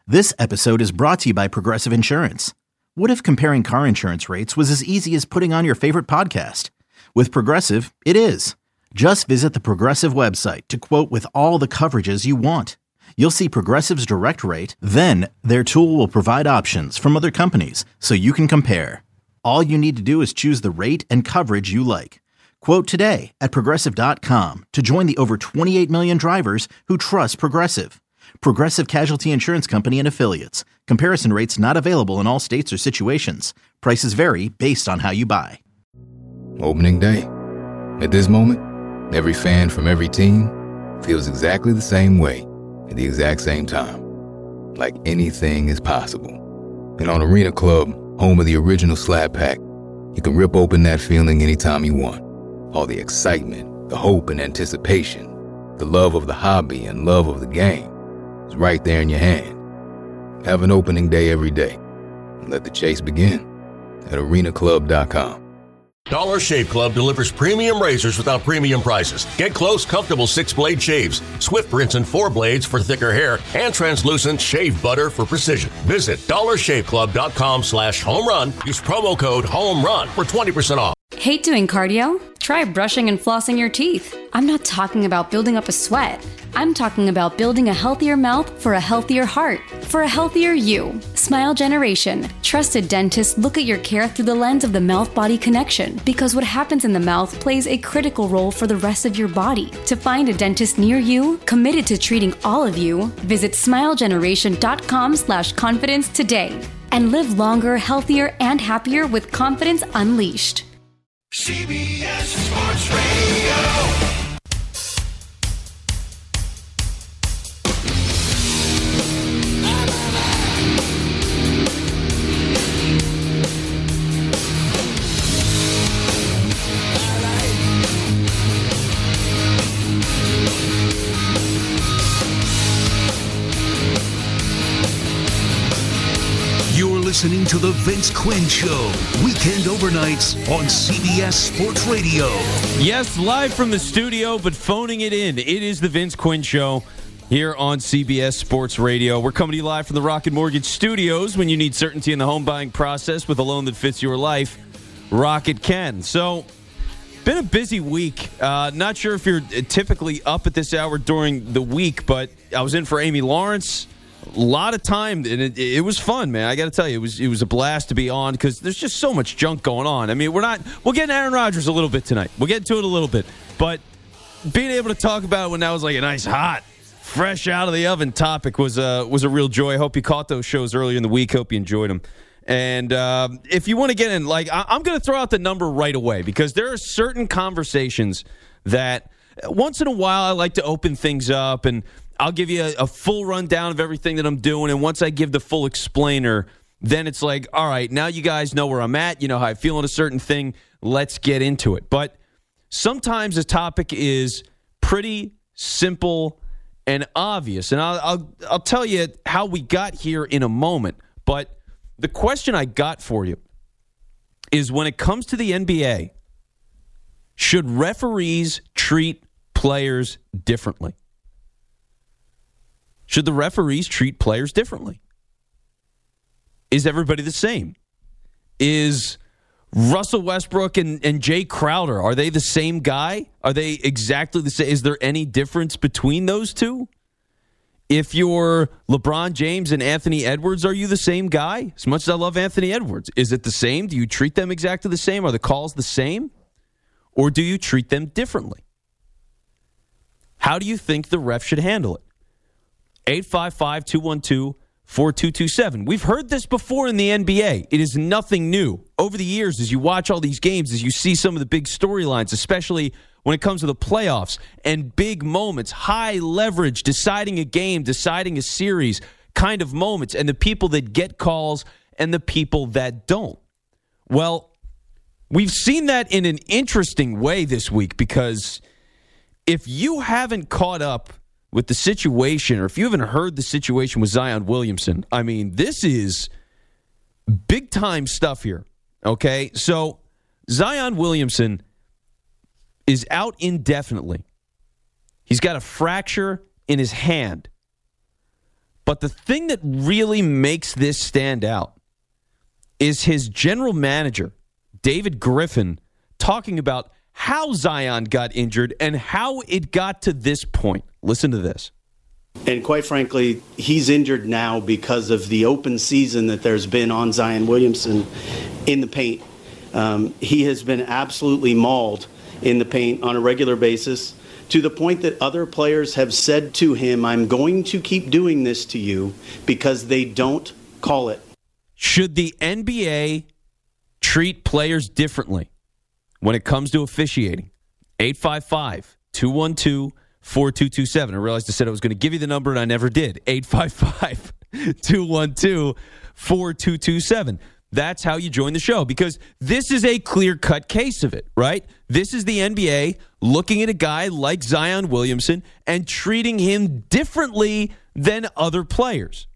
This episode is brought to you by Progressive Insurance. What if comparing car insurance rates was as easy as putting on your favorite podcast? With Progressive, it is. Just visit the Progressive website to quote with all the coverages you want. You'll see Progressive's direct rate, then their tool will provide options from other companies so you can compare. All you need to do is choose the rate and coverage you like. Quote today at Progressive.com to join the over 28 million drivers who trust Progressive. Progressive Casualty Insurance Company and Affiliates. Comparison rates not available in all states or situations. Prices vary based on how you buy. Opening day. At this moment, every fan from every team feels exactly the same way at the exact same time. Like anything is possible. And on Arena Club, home of the original Slap Pack, you can rip open that feeling anytime you want. All the excitement, the hope and anticipation, the love of the hobby and love of the game. It's right there in your hand. Have an opening day every day. And let the chase begin at arenaclub.com. Dollar Shave Club delivers premium razors without premium prices. Get close, comfortable 6-blade shaves, swift rinse and 4 blades for thicker hair, and translucent shave butter for precision. Visit dollarshaveclub.com/home run. Use promo code HOMERUN for 20% off. Hate doing cardio? Try brushing and flossing your teeth. I'm not talking about building up a sweat. I'm talking about building a healthier mouth for a healthier heart, for a healthier you. Smile Generation. Trusted dentists look at your care through the lens of the mouth-body connection, because what happens in the mouth plays a critical role for the rest of your body. To find a dentist near you, committed to treating all of you, visit smilegeneration.com/confidence today and live longer, healthier, and happier with confidence unleashed. CBS Sports Radio. Listening to The Vince Quinn Show, weekend overnights on CBS Sports Radio. Yes, live from the studio, but phoning it in. It is The Vince Quinn Show here on CBS Sports Radio. We're coming to you live from the Rocket Mortgage Studios. When you need certainty in the home buying process with a loan that fits your life, Rocket can. So, been a busy week. Not sure if you're typically up at this hour during the week, but I was in for Amy Lawrence. A lot of time, and it was fun, man. I got to tell you, it was a blast to be on because there's just so much junk going on. I mean, we'll get into Aaron Rodgers a little bit tonight. We'll get into it a little bit. But being able to talk about it when that was like a nice, hot, fresh out of the oven topic was a real joy. I hope you caught those shows earlier in the week. Hope you enjoyed them. And if you want to get in, I'm going to throw out the number right away because there are certain conversations that once in a while I like to open things up, and I'll give you a full rundown of everything that I'm doing, and once I give the full explainer, then it's like, all right, now you guys know where I'm at. You know how I feel on a certain thing. Let's get into it. But sometimes a topic is pretty simple and obvious, and I'll tell you how we got here in a moment. But the question I got for you is, when it comes to the NBA, should referees treat players differently? Should the referees treat players differently? Is everybody the same? Is Russell Westbrook and Jay Crowder, are they the same guy? Are they exactly the same? Is there any difference between those two? If you're LeBron James and Anthony Edwards, are you the same guy? As much as I love Anthony Edwards, is it the same? Do you treat them exactly the same? Are the calls the same? Or do you treat them differently? How do you think the ref should handle it? 855-212-4227. We've heard this before in the NBA. It is nothing new. Over the years, as you watch all these games, as you see some of the big storylines, especially when it comes to the playoffs and big moments, high leverage, deciding a game, deciding a series kind of moments, and the people that get calls and the people that don't. Well, we've seen that in an interesting way this week, because if you haven't caught up with the situation, or if you haven't heard the situation with Zion Williamson, I mean, this is big-time stuff here, okay? So Zion Williamson is out indefinitely. He's got a fracture in his hand. But the thing that really makes this stand out is his general manager, David Griffin, talking about how Zion got injured and how it got to this point. Listen to this. And quite frankly, he's injured now because of the open season that there's been on Zion Williamson in the paint. He has been absolutely mauled in the paint on a regular basis, to the point that other players have said to him, I'm going to keep doing this to you because they don't call it. Should the NBA treat players differently when it comes to officiating? 855-212-4227. I realized I said I was going to give you the number, and I never did. 855-212-4227. That's how you join the show, because this is a clear-cut case of it, right? This is the NBA looking at a guy like Zion Williamson and treating him differently than other players.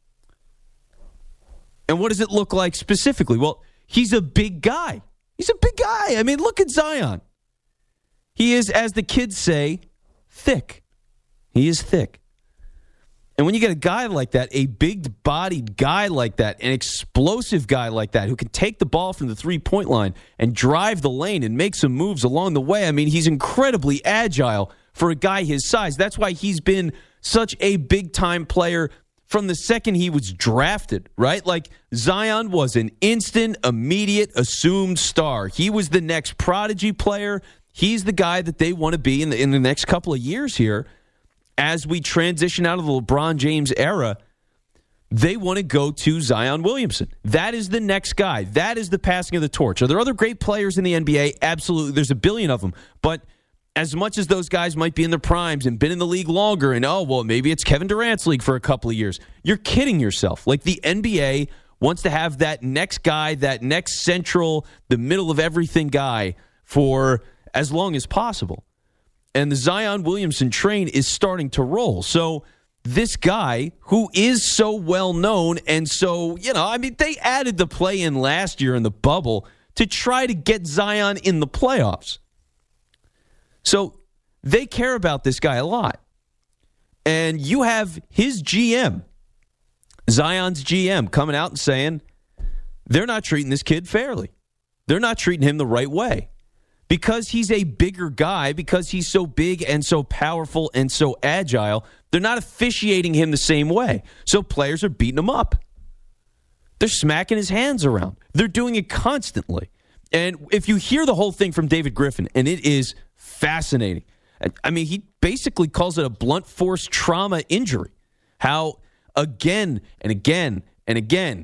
And what does it look like specifically? Well, he's a big guy. He's a big guy. I mean, look at Zion. He is, as the kids say, thick. He is thick. And when you get a guy like that, a big-bodied guy like that, an explosive guy like that, who can take the ball from the three-point line and drive the lane and make some moves along the way, I mean, he's incredibly agile for a guy his size. That's why he's been such a big-time player from the second he was drafted, right? Like, Zion was an instant, immediate, assumed star. He was the next prodigy player. He's the guy that they want to be in the next couple of years here. As we transition out of the LeBron James era, they want to go to Zion Williamson. That is the next guy. That is the passing of the torch. Are there other great players in the NBA? Absolutely. There's a billion of them. But as much as those guys might be in their primes and been in the league longer, and, oh, well, maybe it's Kevin Durant's league for a couple of years, you're kidding yourself. Like, the NBA wants to have that next guy, that next central, the middle of everything guy for as long as possible. And the Zion Williamson train is starting to roll. So this guy, who is so well known, and so, I mean, they added the play-in last year in the bubble to try to get Zion in the playoffs. So they care about this guy a lot. And you have his GM, Zion's GM, coming out and saying they're not treating this kid fairly. They're not treating him the right way. Because he's a bigger guy, because he's so big and so powerful and so agile, they're not officiating him the same way. So players are beating him up. They're smacking his hands around. They're doing it constantly. And if you hear the whole thing from David Griffin, and it is fascinating. I mean, he basically calls it a blunt force trauma injury. How again and again and again,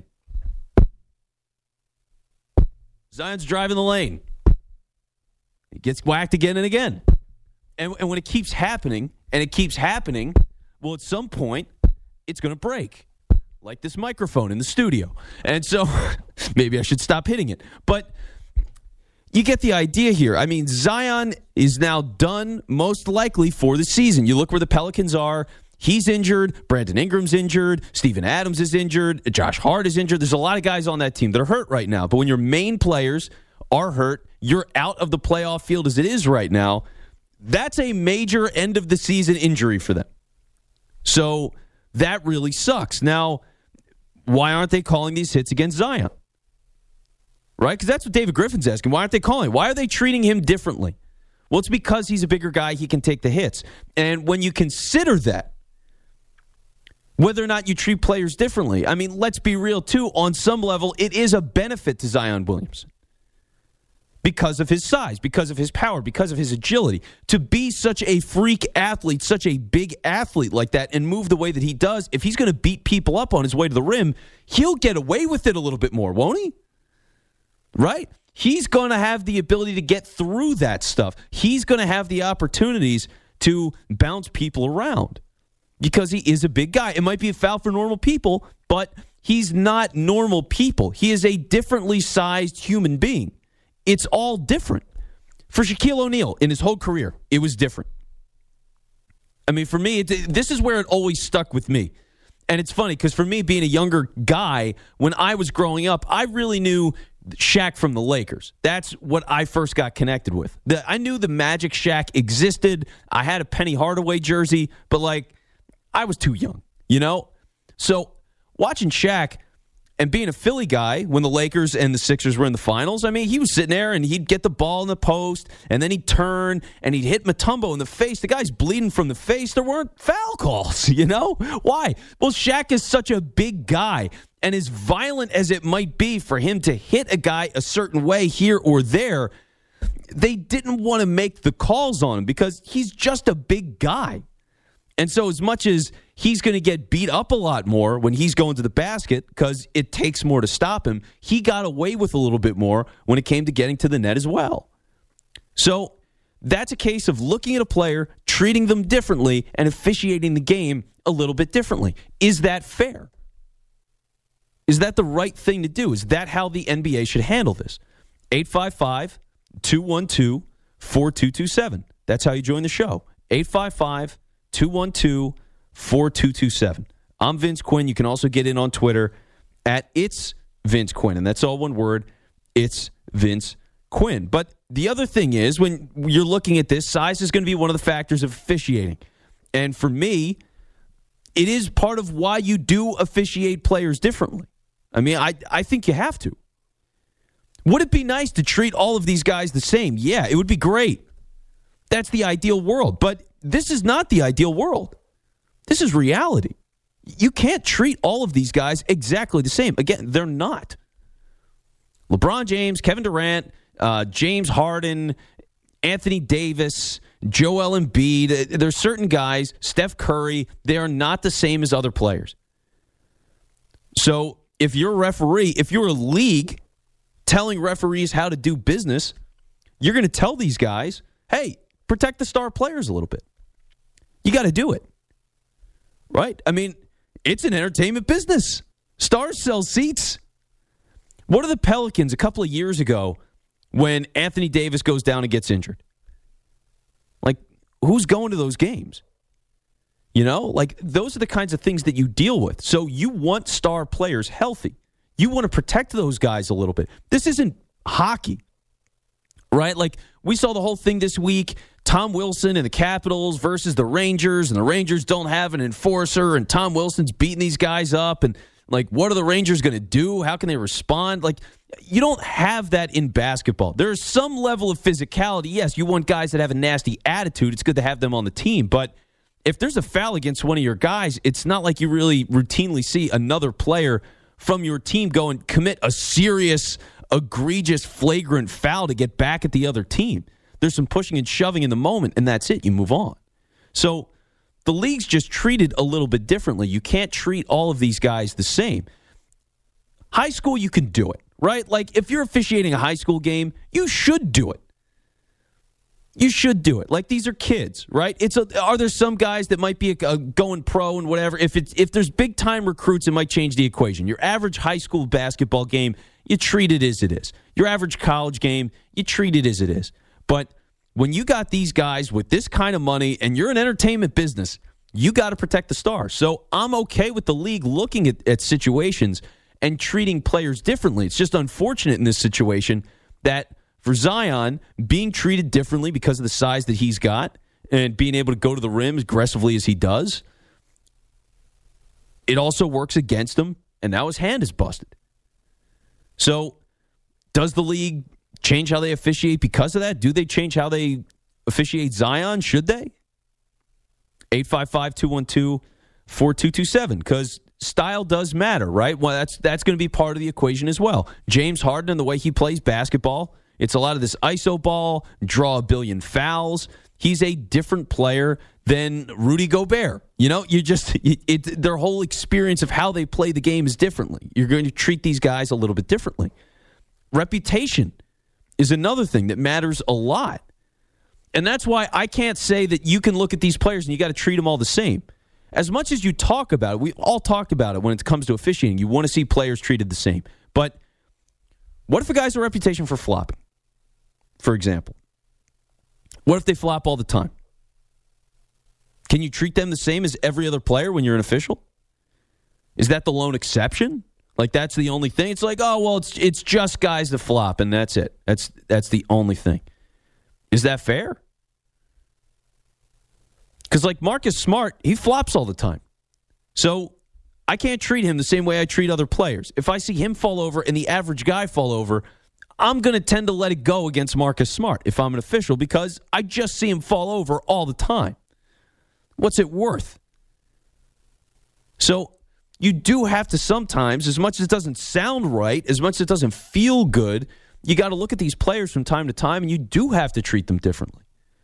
Zion's driving the lane. He gets whacked again and again. And when it keeps happening, well, at some point, it's going to break. Like this microphone in the studio. And so, maybe I should stop hitting it. But you get the idea here. I mean, Zion is now done, most likely, for the season. You look where the Pelicans are. He's injured. Brandon Ingram's injured. Steven Adams is injured. Josh Hart is injured. There's a lot of guys on that team that are hurt right now. But when your main players are hurt, you're out of the playoff field as it is right now, that's a major end-of-the-season injury for them. So that really sucks. Now, why aren't they calling these hits against Zion? Right? Because that's what David Griffin's asking. Why aren't they calling? Why are they treating him differently? Well, it's because he's a bigger guy. He can take the hits. And when you consider that, whether or not you treat players differently, I mean, let's be real, too. On some level, it is a benefit to Zion Williamson. Because of his size, because of his power, because of his agility. To be such a freak athlete, such a big athlete like that, and move the way that he does, if he's going to beat people up on his way to the rim, he'll get away with it a little bit more, won't he? Right? He's going to have the ability to get through that stuff. He's going to have the opportunities to bounce people around because he is a big guy. It might be a foul for normal people, but he's not normal people. He is a differently sized human being. It's all different. For Shaquille O'Neal, in his whole career, it was different. I mean, for me, this is where it always stuck with me. And it's funny, because for me, being a younger guy, when I was growing up, I really knew Shaq from the Lakers. That's what I first got connected with. I knew the Magic Shaq existed. I had a Penny Hardaway jersey, but, like, I was too young, So watching Shaq and being a Philly guy when the Lakers and the Sixers were in the finals, I mean, he was sitting there and he'd get the ball in the post and then he'd turn and he'd hit Mutombo in the face. The guy's bleeding from the face. There weren't foul calls, you know? Why? Well, Shaq is such a big guy, and as violent as it might be for him to hit a guy a certain way here or there, they didn't want to make the calls on him because he's just a big guy. And so as much as he's going to get beat up a lot more when he's going to the basket because it takes more to stop him, he got away with a little bit more when it came to getting to the net as well. So that's a case of looking at a player, treating them differently, and officiating the game a little bit differently. Is that fair? Is that the right thing to do? Is that how the NBA should handle this? 855-212-4227. That's how you join the show. 855-212-4227. I'm Vince Quinn. You can also get in on Twitter at It's Vince Quinn. And that's all one word. It's Vince Quinn. But the other thing is, when you're looking at this, size is going to be one of the factors of officiating. And for me, it is part of why you do officiate players differently. I mean, I think you have to. Would it be nice to treat all of these guys the same? Yeah, it would be great. That's the ideal world. But this is not the ideal world. This is reality. You can't treat all of these guys exactly the same. Again, they're not. LeBron James, Kevin Durant, James Harden, Anthony Davis, Joel Embiid. There's certain guys, Steph Curry, they are not the same as other players. So if you're a referee, if you're a league telling referees how to do business, you're going to tell these guys, hey, protect the star players a little bit. You got to do it. Right? I mean, it's an entertainment business. Stars sell seats. What are the Pelicans a couple of years ago when Anthony Davis goes down and gets injured? Like, who's going to those games? You know, like, those are the kinds of things that you deal with. So you want star players healthy. You want to protect those guys a little bit. This isn't hockey, right? Like, we saw the whole thing this week, Tom Wilson and the Capitals versus the Rangers, and the Rangers don't have an enforcer, and Tom Wilson's beating these guys up, and, like, what are the Rangers going to do? How can they respond? Like, you don't have that in basketball. There's some level of physicality. Yes, you want guys that have a nasty attitude. It's good to have them on the team, but if there's a foul against one of your guys, it's not like you really routinely see another player from your team go and commit a serious, egregious, flagrant foul to get back at the other team. There's some pushing and shoving in the moment, and that's it. You move on. So the league's just treated a little bit differently. You can't treat all of these guys the same. High school, you can do it, right? Like, if you're officiating a high school game, you should do it. You should do it. Like, these are kids, right? Are there some guys that might be going pro and whatever? If there's big-time recruits, it might change the equation. Your average high school basketball game, you treat it as it is. Your average college game, you treat it as it is. But when you got these guys with this kind of money and you're an entertainment business, you got to protect the stars. So I'm okay with the league looking at situations and treating players differently. It's just unfortunate in this situation that for Zion, being treated differently because of the size that he's got and being able to go to the rim as aggressively as he does, it also works against him, and now his hand is busted. So does the league change how they officiate because of that? Do they change how they officiate Zion? Should they? 855-212-4227, because style does matter, right? Well, that's going to be part of the equation as well. James Harden and the way he plays basketball, it's a lot of this iso ball, draw a billion fouls. He's a different player than Rudy Gobert. You know, their whole experience of how they play the game is differently. You're going to treat these guys a little bit differently. Reputation is another thing that matters a lot. And that's why I can't say that you can look at these players and you got to treat them all the same. As much as you talk about it, we all talked about it when it comes to officiating. You want to see players treated the same. But what if a guy has a reputation for flopping, for example? What if they flop all the time? Can you treat them the same as every other player when you're an official? Is that the lone exception? Like, that's the only thing? It's like, oh, well, it's just guys that flop, and that's it. That's the only thing. Is that fair? Because, like, Marcus Smart, he flops all the time. So I can't treat him the same way I treat other players. If I see him fall over and the average guy fall over, I'm going to tend to let it go against Marcus Smart if I'm an official because I just see him fall over all the time. What's it worth? So you do have to sometimes, as much as it doesn't sound right, as much as it doesn't feel good, you got to look at these players from time to time, and you do have to treat them differently.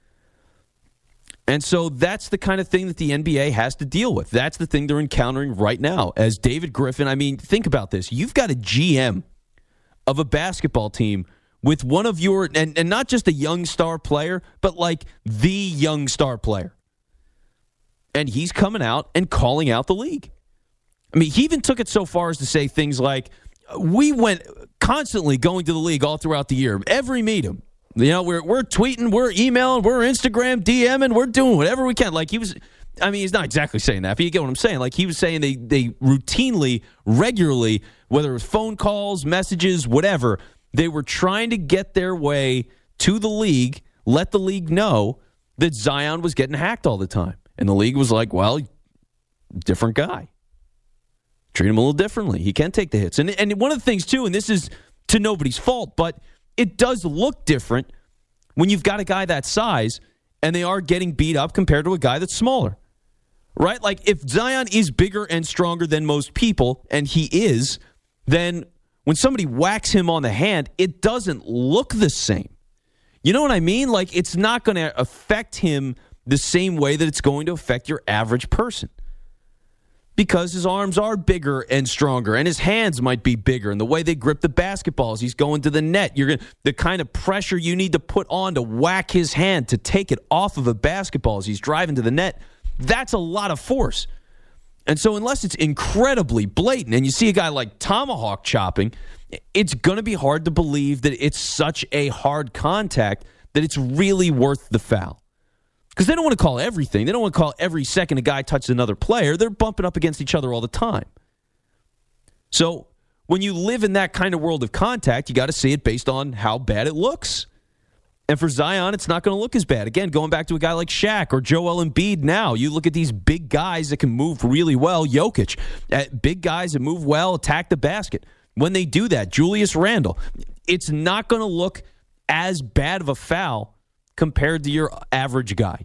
And so that's the kind of thing that the NBA has to deal with. That's the thing they're encountering right now. As David Griffin, I mean, think about this. You've got a GM of a basketball team with one of your, and not just a young star player, but like the young star player. And he's coming out and calling out the league. I mean, he even took it so far as to say things like, we went constantly going to the league all throughout the year, every meeting. You know, we're tweeting, we're emailing, we're Instagram, DMing, we're doing whatever we can. Like he was, I mean, he's not exactly saying that, but you get what I'm saying. Like he was saying they routinely, regularly, whether it was phone calls, messages, whatever, they were trying to get their way to the league, let the league know that Zion was getting hacked all the time. And the league was like, well, different guy. Treat him a little differently. He can take the hits. And one of the things, too, and this is to nobody's fault, but it does look different when you've got a guy that size and they are getting beat up compared to a guy that's smaller, right? Like if Zion is bigger and stronger than most people, and he is, then when somebody whacks him on the hand, it doesn't look the same. You know what I mean? Like it's not going to affect him the same way that it's going to affect your average person. Because his arms are bigger and stronger, and his hands might be bigger, and the way they grip the basketballs, he's going to the net. The kind of pressure you need to put on to whack his hand to take it off of a basketball as he's driving to the net, that's a lot of force. And so unless it's incredibly blatant, and you see a guy like tomahawk chopping, it's going to be hard to believe that it's such a hard contact that it's really worth the foul. Because they don't want to call everything. They don't want to call every second a guy touches another player. They're bumping up against each other all the time. So when you live in that kind of world of contact, you got to see it based on how bad it looks. And for Zion, it's not going to look as bad. Again, going back to a guy like Shaq or Joel Embiid now, you look at these big guys that can move really well. Jokic, big guys that move well, attack the basket. When they do that, Julius Randle, it's not going to look as bad of a foul compared to your average guy.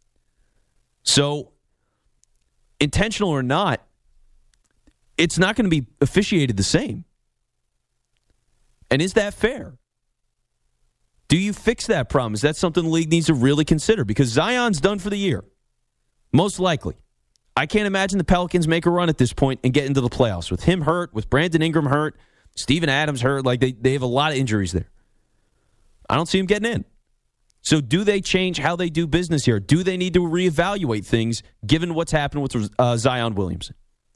So, intentional or not, it's not going to be officiated the same. And is that fair? Do you fix that problem? Is that something the league needs to really consider? Because Zion's done for the year. Most likely. I can't imagine the Pelicans make a run at this point and get into the playoffs. With him hurt, with Brandon Ingram hurt, Steven Adams hurt, like they have a lot of injuries there. I don't see him getting in. So do they change how they do business here? Do they need to reevaluate things given what's happened with Zion Williamson?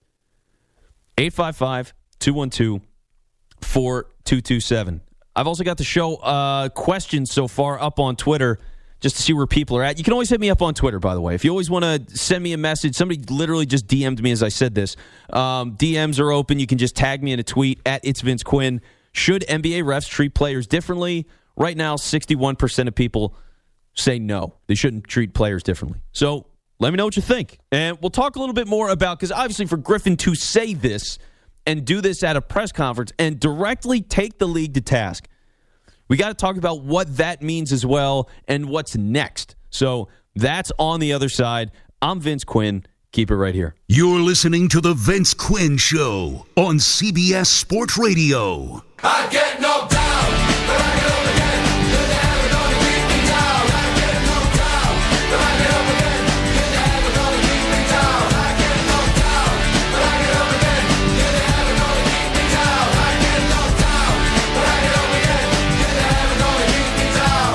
855-212-4227. I've also got the show questions so far up on Twitter just to see where people are at. You can always hit me up on Twitter, by the way. If you always want to send me a message, somebody literally just DM'd me as I said this. DMs are open. You can just tag me in a tweet at It's Vince Quinn. Should NBA refs treat players differently? Right now, 61% of people say no. They shouldn't treat players differently. So let me know what you think. And we'll talk a little bit more about, because obviously for Griffin to say this and do this at a press conference and directly take the league to task, we got to talk about what that means as well and what's next. So that's on the other side. I'm Vince Quinn. Keep it right here. You're listening to The Vince Quinn Show on CBS Sports Radio. I get knocked down, but I get up again. You're never gonna keep me down. I get knocked down, but I get up again. You're never gonna keep me down. I get knocked down, but I get up again. You're never gonna keep me down. I get knocked down, but I get up again. You're never gonna keep me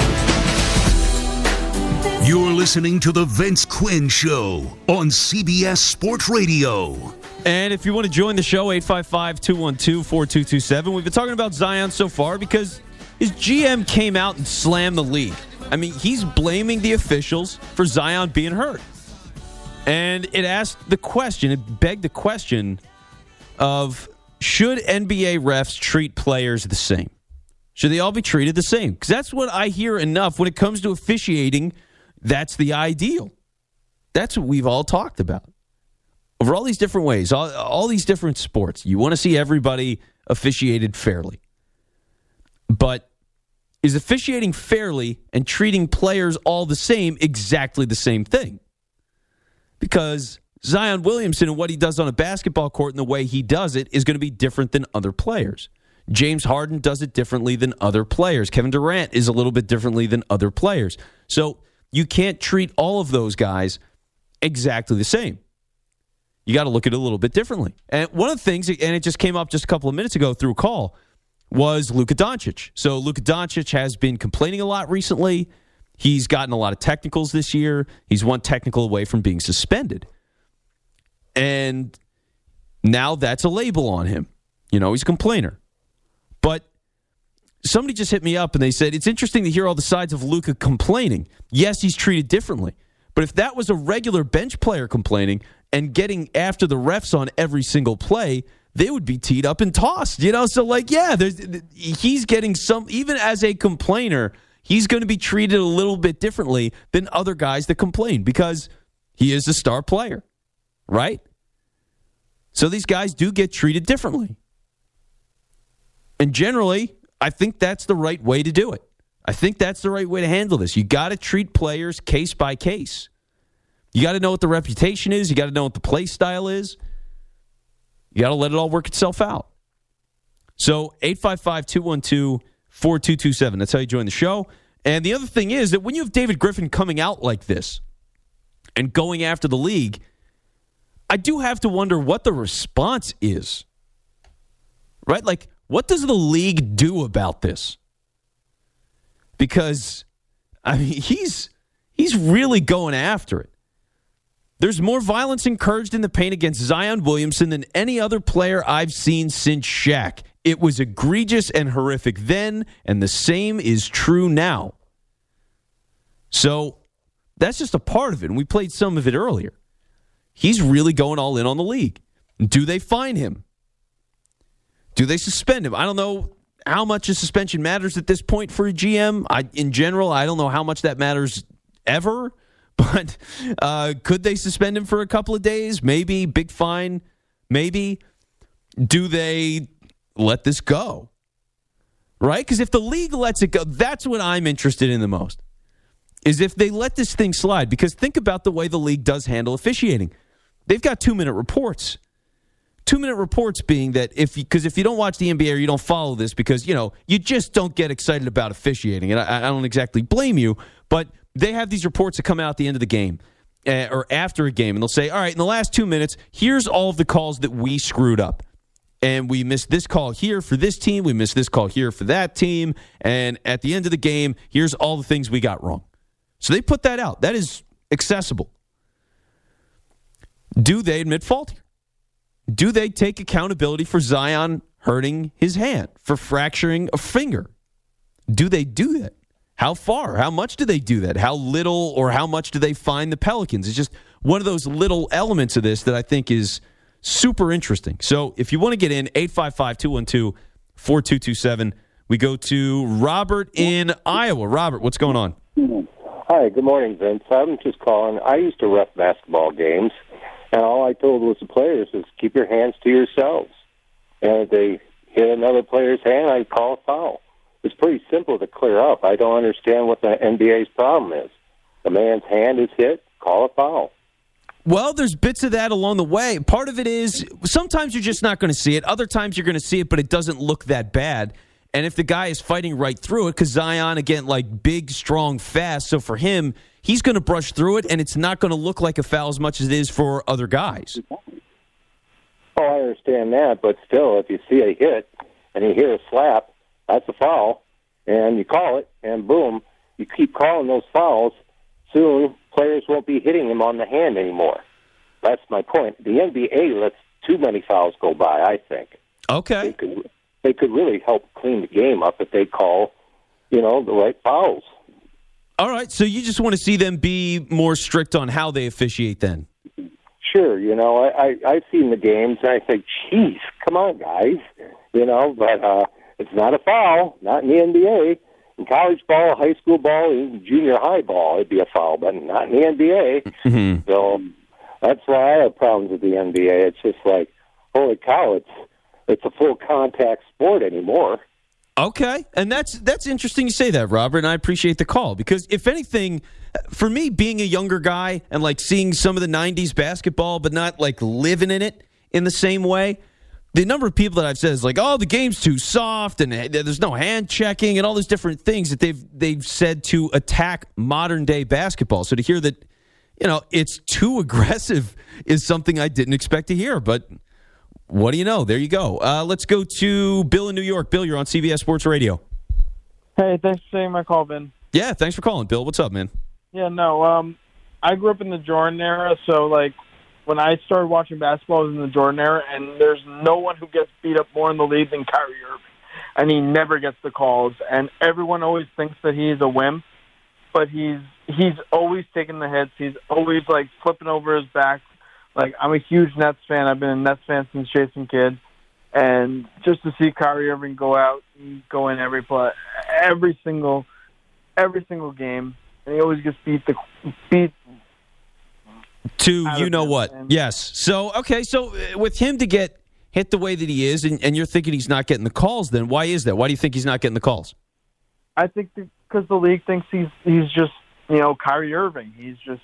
down. You're listening to The Vince Quinn Show on CBS Sports Radio. And if you want to join the show, 855-212-4227. We've been talking about Zion so far because his GM came out and slammed the league. I mean, he's blaming the officials for Zion being hurt. And it asked the question, it begged the question of, should NBA refs treat players the same? Should they all be treated the same? Because that's what I hear enough when it comes to officiating. That's the ideal. That's what we've all talked about. over all these different ways, all these different sports. You want to see everybody officiated fairly. But is officiating fairly and treating players all the same exactly the same thing? Because Zion Williamson and what he does on a basketball court and the way he does it is going to be different than other players. James Harden does it differently than other players. Kevin Durant is a little bit differently than other players. So you can't treat all of those guys exactly the same. You got to look at it a little bit differently. And one of the things, and it just came up just a couple of minutes ago through a call, was Luka Doncic. So Luka Doncic has been complaining a lot recently. He's gotten a lot of technicals this year. He's one technical away from being suspended. And now that's a label on him. You know, he's a complainer. But somebody just hit me up and they said, it's interesting to hear all the sides of Luka complaining. Yes, he's treated differently. But if that was a regular bench player complaining and getting after the refs on every single play, they would be teed up and tossed. You know, so like, yeah, he's getting some, even as a complainer, he's going to be treated a little bit differently than other guys that complain because he is a star player, right? So these guys do get treated differently. And generally, I think that's the right way to do it. I think that's the right way to handle this. You got to treat players case by case. You got to know what the reputation is. You got to know what the play style is. You got to let it all work itself out. So 855-212-4227. That's how you join the show. And the other thing is that when you have David Griffin coming out like this and going after the league, I do have to wonder what the response is. Right? Like, what does the league do about this? Because, I mean, he's really going after it. There's more violence encouraged in the paint against Zion Williamson than any other player I've seen since Shaq. It was egregious and horrific then, and the same is true now. So that's just a part of it, and we played some of it earlier. He's really going all in on the league. Do they fine him? Do they suspend him? I don't know how much a suspension matters at this point for a GM. In general, I don't know how much that matters ever. But could they suspend him for a couple of days? Maybe. Big fine? Maybe. Do they let this go? Right? Because if the league lets it go, that's what I'm interested in the most. Is if they let this thing slide. Because think about the way the league does handle officiating. They've got 2-minute reports. 2-minute reports being that if you don't watch the NBA or you don't follow this because, you know, you just don't get excited about officiating. And I don't exactly blame you, but they have these reports that come out at the end of the game or after a game, and they'll say, all right, in the last 2 minutes, here's all of the calls that we screwed up. And we missed this call here for this team. We missed this call here for that team. And at the end of the game, here's all the things we got wrong. So they put that out. That is accessible. Do they admit fault here? Do they take accountability for Zion hurting his hand, for fracturing a finger? Do they do that? How far? How much do they do that? How little or how much do they fine the Pelicans? It's just one of those little elements of this that I think is super interesting. So if you want to get in, 855-212-4227. We go to Robert in Iowa. Robert, what's going on? Hi, good morning, Vince. I'm just calling. I used to ref basketball games, and all I told was the players is keep your hands to yourselves. And if they hit another player's hand, I'd call a foul. It's pretty simple to clear up. I don't understand what the NBA's problem is. The man's hand is hit, call a foul. Well, there's bits of that along the way. Part of it is sometimes you're just not going to see it. Other times you're going to see it, but it doesn't look that bad. And if the guy is fighting right through it, because Zion, again, like big, strong, fast, so for him, he's going to brush through it, and it's not going to look like a foul as much as it is for other guys. Oh, I understand that, but still, if you see a hit and you hear a slap, that's a foul, and you call it, and boom, you keep calling those fouls, soon players won't be hitting him on the hand anymore. That's my point. The NBA lets too many fouls go by, I think. Okay. They could really help clean the game up if they call, the right fouls. All right, so you just want to see them be more strict on how they officiate then? Sure, I've seen the games, and I think, geez, come on, guys, but it's not a foul, not in the NBA. In college ball, high school ball, even junior high ball, it'd be a foul, but not in the NBA. Mm-hmm. So That's why I have problems with the NBA. It's just like, holy cow, it's a full contact sport anymore. Okay, and that's interesting you say that, Robert, and I appreciate the call because if anything, for me, being a younger guy and like seeing some of the 90s basketball but not like living in it in the same way, the number of people that I've said is like, oh, the game's too soft and there's no hand checking and all those different things that they've said to attack modern day basketball. So to hear that, it's too aggressive is something I didn't expect to hear, but what do you know? There you go. Let's go to Bill in New York. Bill, you're on CBS Sports Radio. Hey, thanks for taking my call, Ben. Yeah, thanks for calling, Bill. What's up, man? Yeah, no, I grew up in the Jordan era, so, like, when I started watching basketball, it was in the Jordan era, and there's no one who gets beat up more in the league than Kyrie Irving. And he never gets the calls, and everyone always thinks that he's a wimp, but he's always taking the hits. He's always, like, flipping over his back. Like, I'm a huge Nets fan. I've been a Nets fan since Jason Kidd. And just to see Kyrie Irving go out and go in every play, every single game, and he always gets beat to you know what. Yes. So, okay, so with him to get hit the way that he is, and you're thinking he's not getting the calls, then why is that? Why do you think he's not getting the calls? I think because the league thinks he's just, Kyrie Irving. He's just,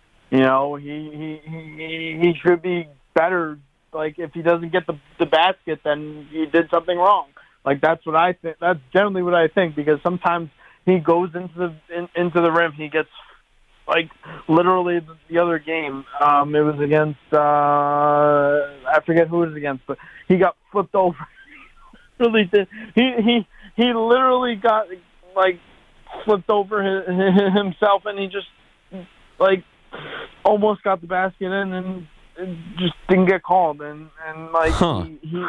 he should be better. Like, if he doesn't get the basket, then he did something wrong. Like, that's what I think. That's generally what I think, because sometimes he goes into the rim. He gets, like, literally the other game. It was against, I forget who it was against, but he got flipped over. Really did. He literally got, like, flipped over himself, and he just, like, almost got the basket in and just didn't get called. And like, he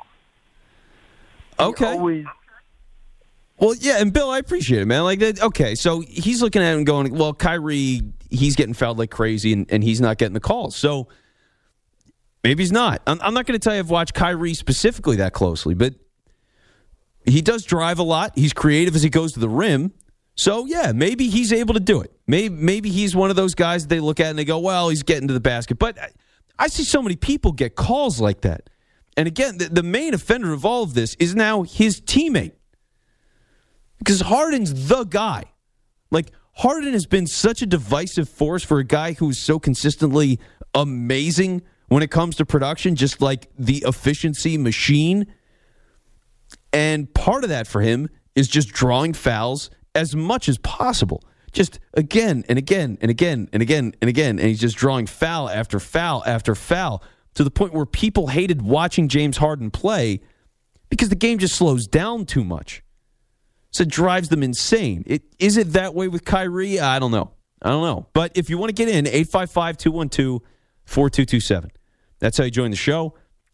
always... Well, yeah, and Bill, I appreciate it, man. Like, that. Okay, so he's looking at it and going, well, Kyrie, he's getting fouled like crazy, and he's not getting the calls. So maybe he's not. I'm not going to tell you I've watched Kyrie specifically that closely, but he does drive a lot. He's creative as he goes to the rim. So, yeah, maybe he's able to do it. Maybe he's one of those guys that they look at and they go, well, he's getting to the basket. But I see so many people get calls like that. And again, the main offender of all of this is now his teammate. Because Harden's the guy. Like, Harden has been such a divisive force for a guy who is so consistently amazing when it comes to production, just like the efficiency machine. And part of that for him is just drawing fouls as much as possible. Just again and again and again and again and again. And he's just drawing foul after foul after foul to the point where people hated watching James Harden play because the game just slows down too much. So it drives them insane. Is it that way with Kyrie? I don't know. But if you want to get in, 855-212-4227. That's how you join the show.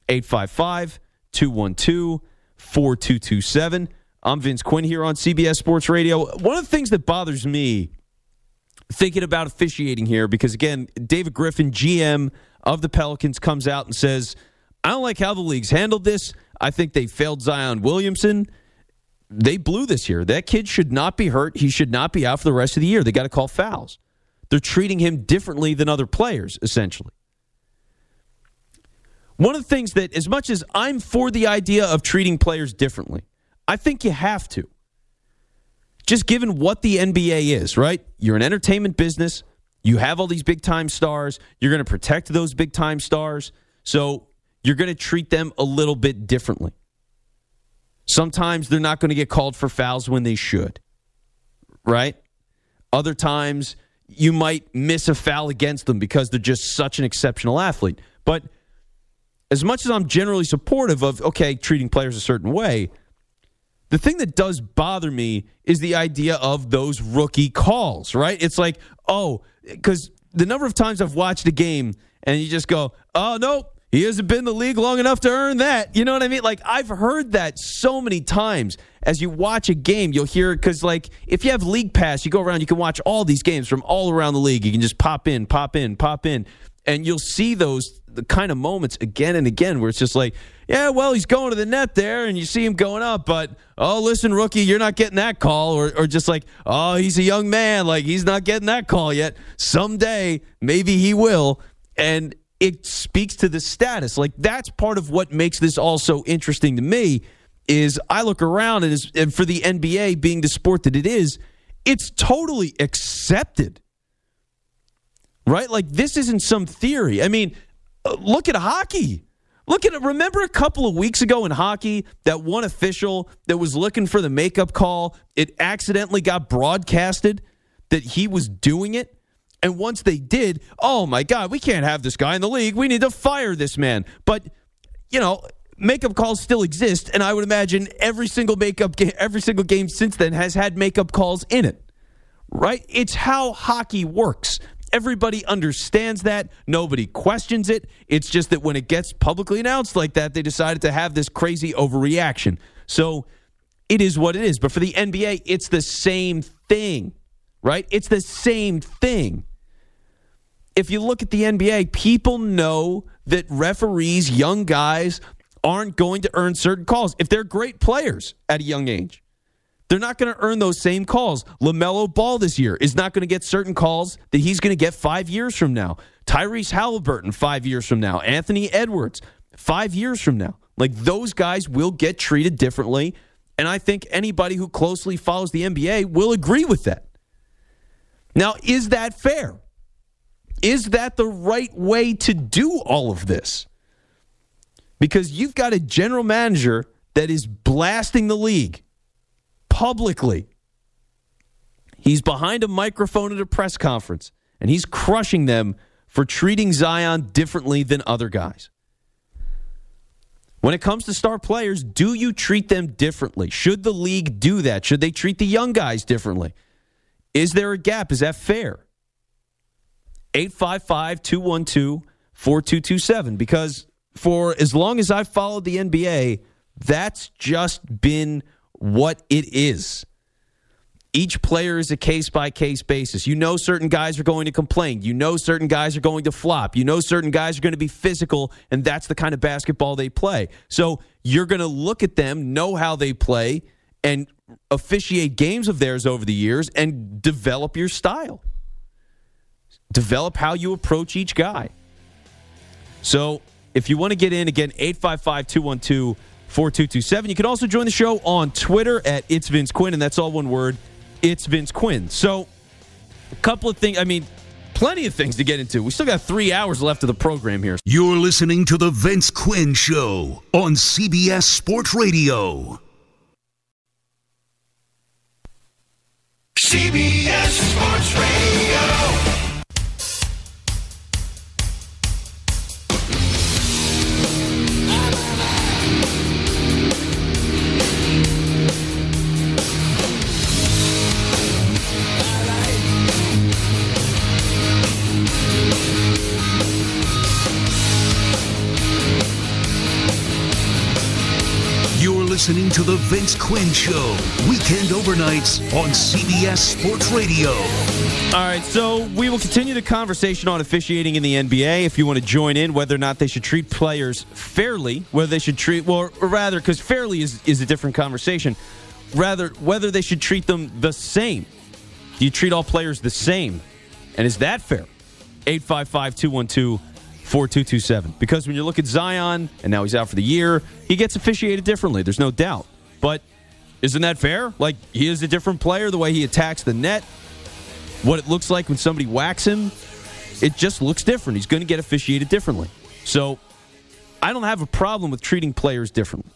855-212-4227. I'm Vince Quinn here on CBS Sports Radio. One of the things that bothers me thinking about officiating here, because, again, David Griffin, GM of the Pelicans, comes out and says, I don't like how the league's handled this. I think they failed Zion Williamson. They blew this year. That kid should not be hurt. He should not be out for the rest of the year. They got to call fouls. They're treating him differently than other players, essentially. One of the things that, as much as I'm for the idea of treating players differently, I think you have to. Just given what the NBA is, right? You're an entertainment business. You have all these big-time stars. You're going to protect those big-time stars. So you're going to treat them a little bit differently. Sometimes they're not going to get called for fouls when they should, right? Other times you might miss a foul against them because they're just such an exceptional athlete. But as much as I'm generally supportive of, okay, treating players a certain way, the thing that does bother me is the idea of those rookie calls, right? It's like, because the number of times I've watched a game and you just go, oh, no, he hasn't been in the league long enough to earn that. You know what I mean? Like, I've heard that so many times. As you watch a game, you'll hear it because, like, if you have League Pass, you go around, you can watch all these games from all around the league. You can just pop in, and you'll see the kind of moments again and again where it's just like, yeah, well, he's going to the net there, and you see him going up, but, oh, listen, rookie, you're not getting that call. Or just like, oh, he's a young man, like, he's not getting that call yet. Someday, maybe he will. And it speaks to the status. Like, that's part of what makes this all so interesting to me is I look around and for the NBA being the sport that it is, it's totally accepted. Right? Like, this isn't some theory. I mean, look at hockey. Remember a couple of weeks ago in hockey, that one official that was looking for the makeup call, it accidentally got broadcasted that he was doing it. And once they did, oh my God, we can't have this guy in the league. We need to fire this man. But, makeup calls still exist, and I would imagine every single game since then has had makeup calls in it. Right? It's how hockey works. Everybody understands that. Nobody questions it. It's just that when it gets publicly announced like that, they decided to have this crazy overreaction. So it is what it is. But for the NBA, it's the same thing, right? It's the same thing. If you look at the NBA, people know that referees, young guys, aren't going to earn certain calls. If they're great players at a young age, they're not going to earn those same calls. LaMelo Ball this year is not going to get certain calls that he's going to get 5 years from now. Tyrese Halliburton 5 years from now. Anthony Edwards 5 years from now. Like, those guys will get treated differently, and I think anybody who closely follows the NBA will agree with that. Now, is that fair? Is that the right way to do all of this? Because you've got a general manager that is blasting the league publicly. He's behind a microphone at a press conference, and he's crushing them for treating Zion differently than other guys. When it comes to star players, do you treat them differently? Should the league do that? Should they treat the young guys differently? Is there a gap? Is that fair? 855-212-4227. Because for as long as I've followed the NBA, that's just been what it is. Each player is a case-by-case basis. You know certain guys are going to complain. You know certain guys are going to flop. You know certain guys are going to be physical, and that's the kind of basketball they play. So you're going to look at them, know how they play, and officiate games of theirs over the years and develop your style. Develop how you approach each guy. So if you want to get in, again, 855-212-4227. You can also join the show on Twitter at It's Vince Quinn, and that's all one word, It's Vince Quinn. So a couple of things, plenty of things to get into. We still got 3 hours left of the program here. You're listening to The Vince Quinn Show on CBS Sports Radio. CBS Sports Radio. Listening to The Vince Quinn Show, weekend overnights on CBS Sports Radio. All right, so we will continue the conversation on officiating in the NBA. If you want to join in, whether or not they should treat players fairly, whether they should treat, or rather, because fairly is a different conversation, rather, whether they should treat them the same. Do you treat all players the same? And is that fair? 855-212-4227. Because when you look at Zion, and now he's out for the year, he gets officiated differently. There's no doubt. But isn't that fair? Like, he is a different player, the way he attacks the net, what it looks like when somebody whacks him, it just looks different. He's going to get officiated differently. So I don't have a problem with treating players differently.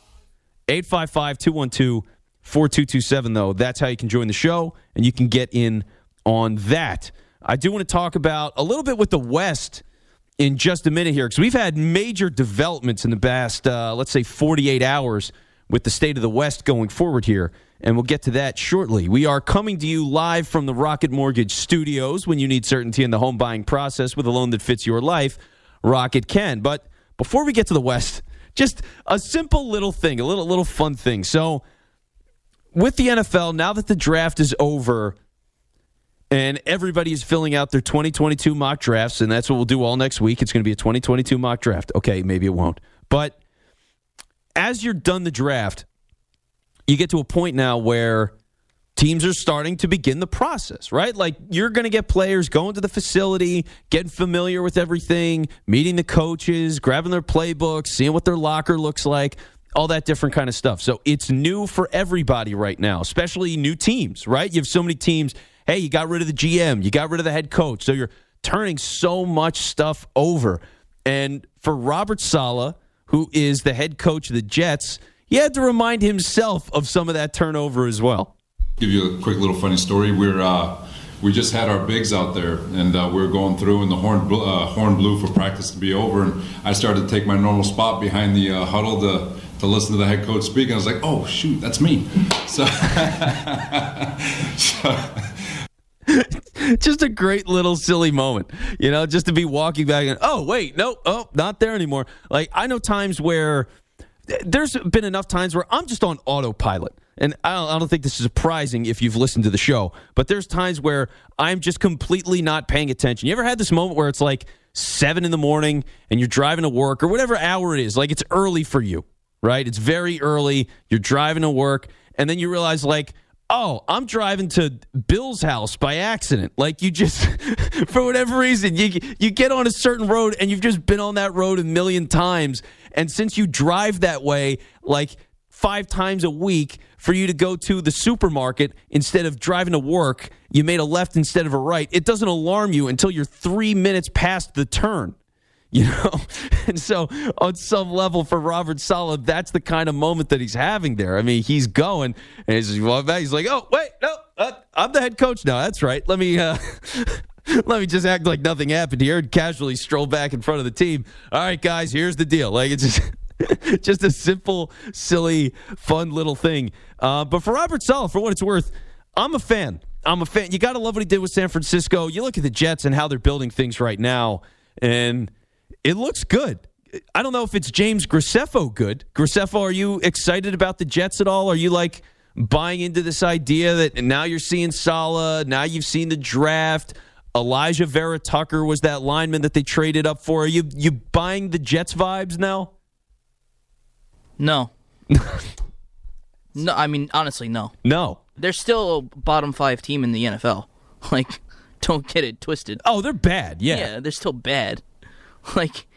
855-212-4227, though. That's how you can join the show, and you can get in on that. I do want to talk about a little bit with the West in just a minute here, because we've had major developments in the past, let's say, 48 hours with the state of the West going forward here, and we'll get to that shortly. We are coming to you live from the Rocket Mortgage Studios. When you need certainty in the home buying process with a loan that fits your life, Rocket can. But before we get to the West, just a simple little thing, a little fun thing. So with the NFL, now that the draft is over, and everybody is filling out their 2022 mock drafts, and that's what we'll do all next week. It's going to be a 2022 mock draft. Okay, maybe it won't. But as you're done the draft, you get to a point now where teams are starting to begin the process, right? Like, you're going to get players going to the facility, getting familiar with everything, meeting the coaches, grabbing their playbooks, seeing what their locker looks like, all that different kind of stuff. So it's new for everybody right now, especially new teams, right? You have so many teams. Hey, you got rid of the GM, you got rid of the head coach, so you're turning so much stuff over. And for Robert Saleh, who is the head coach of the Jets, he had to remind himself of some of that turnover as well. Give you a quick little funny story. We just had our bigs out there, and we were going through, and the horn blew for practice to be over, and I started to take my normal spot behind the huddle to listen to the head coach speak, and I was like, oh, shoot, that's me. So just a great little silly moment, just to be walking back and, oh, wait, no, not there anymore. Like, I know times where there's been enough times where I'm just on autopilot. And I don't think this is surprising if you've listened to the show, but there's times where I'm just completely not paying attention. You ever had this moment where it's like 7 a.m. and you're driving to work or whatever hour it is? Like, it's early for you, right? It's very early. You're driving to work, and then you realize, like, oh, I'm driving to Bill's house by accident. Like, you just, for whatever reason, you get on a certain road, and you've just been on that road a million times. And since you drive that way, like, 5 times a week for you to go to the supermarket instead of driving to work, you made a left instead of a right. It doesn't alarm you until you're 3 minutes past the turn, And so on some level for Robert Saleh, that's the kind of moment that he's having there. I mean, he's going, and he's like, oh, wait, no, I'm the head coach now. That's right. Let me just act like nothing happened here and casually stroll back in front of the team. All right, guys, here's the deal. Like, it's just a simple, silly, fun little thing. But for Robert Saleh, for what it's worth, I'm a fan. You got to love what he did with San Francisco. You look at the Jets and how they're building things right now, and it looks good. I don't know if it's James Graceffo good. Graceffo, are you excited about the Jets at all? Are you, like, buying into this idea that now you're seeing Saleh, now you've seen the draft, Elijah Vera Tucker was that lineman that they traded up for. Are you buying the Jets vibes now? No. No, I mean, honestly, no. No. They're still a bottom 5 team in the NFL. Like, don't get it twisted. Oh, they're bad, yeah. Yeah, they're still bad. Like,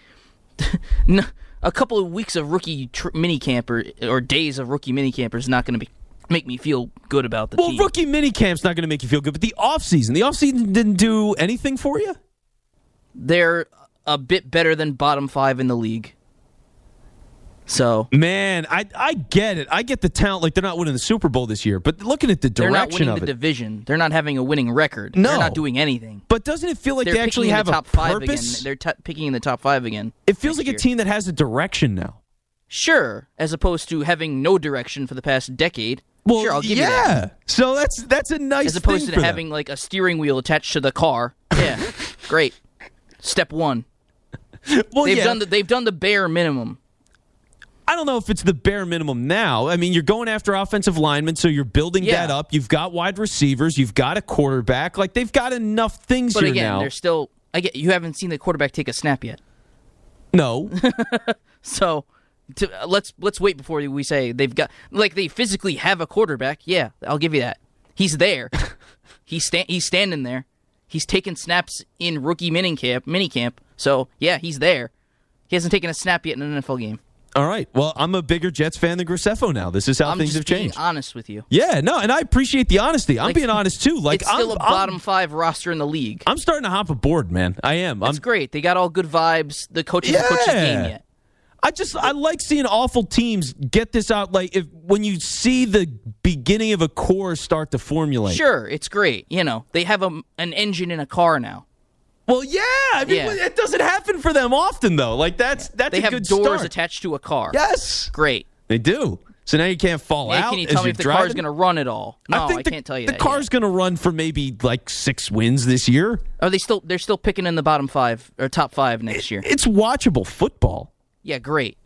a couple of weeks of rookie minicamp or days of rookie minicamp is not going to make me feel good about the team. Well, rookie minicamp's not going to make you feel good, but the offseason didn't do anything for you? They're a bit better than bottom 5 in the league. So, man, I get it. I get the talent. Like, they're not winning the Super Bowl this year, but looking at the direction of it. They're not winning the division. They're not having a winning record. No. They're not doing anything. But doesn't it feel like they actually have a purpose? They're picking in the top 5 again. It feels like a team that has a direction now. Sure, as opposed to having no direction for the past decade. Well, sure, I'll give you that. So that's a nice thing. As opposed to having like a steering wheel attached to the car. Yeah, great. Step 1. Well, they've done the bare minimum. I don't know if it's the bare minimum now. I mean, you're going after offensive linemen, so you're building that up. You've got wide receivers. You've got a quarterback. Like, they've got enough things here now. But again, they're still... you haven't seen the quarterback take a snap yet. No. So, let's wait before we say they've got... Like, they physically have a quarterback. Yeah, I'll give you that. He's there. He's standing there. He's taking snaps in rookie minicamp. So, yeah, he's there. He hasn't taken a snap yet in an NFL game. All right. Well, I'm a bigger Jets fan than Graceffo now. This is how things have changed. I'm being honest with you. Yeah, no, and I appreciate the honesty. I'm being honest, too. Like, it's still a bottom 5 roster in the league. I'm starting to hop aboard, man. I am. That's great. They got all good vibes. The coach hasn't coached his game yet. I like seeing awful teams get this out. Like, when you see the beginning of a core start to formulate. Sure, it's great. They have an engine in a car now. Well, yeah. I mean, it doesn't happen for them often, though. Like, that's they a good start. They have doors attached to a car. Yes. Great. They do. So now you can't fall out. Can you tell me if the car's going to run at all? No, I can't tell you that. The car's going to run for maybe like 6 wins this year. Are they still? They're still picking in the bottom 5 or top 5 next year. It's watchable football. Yeah, great.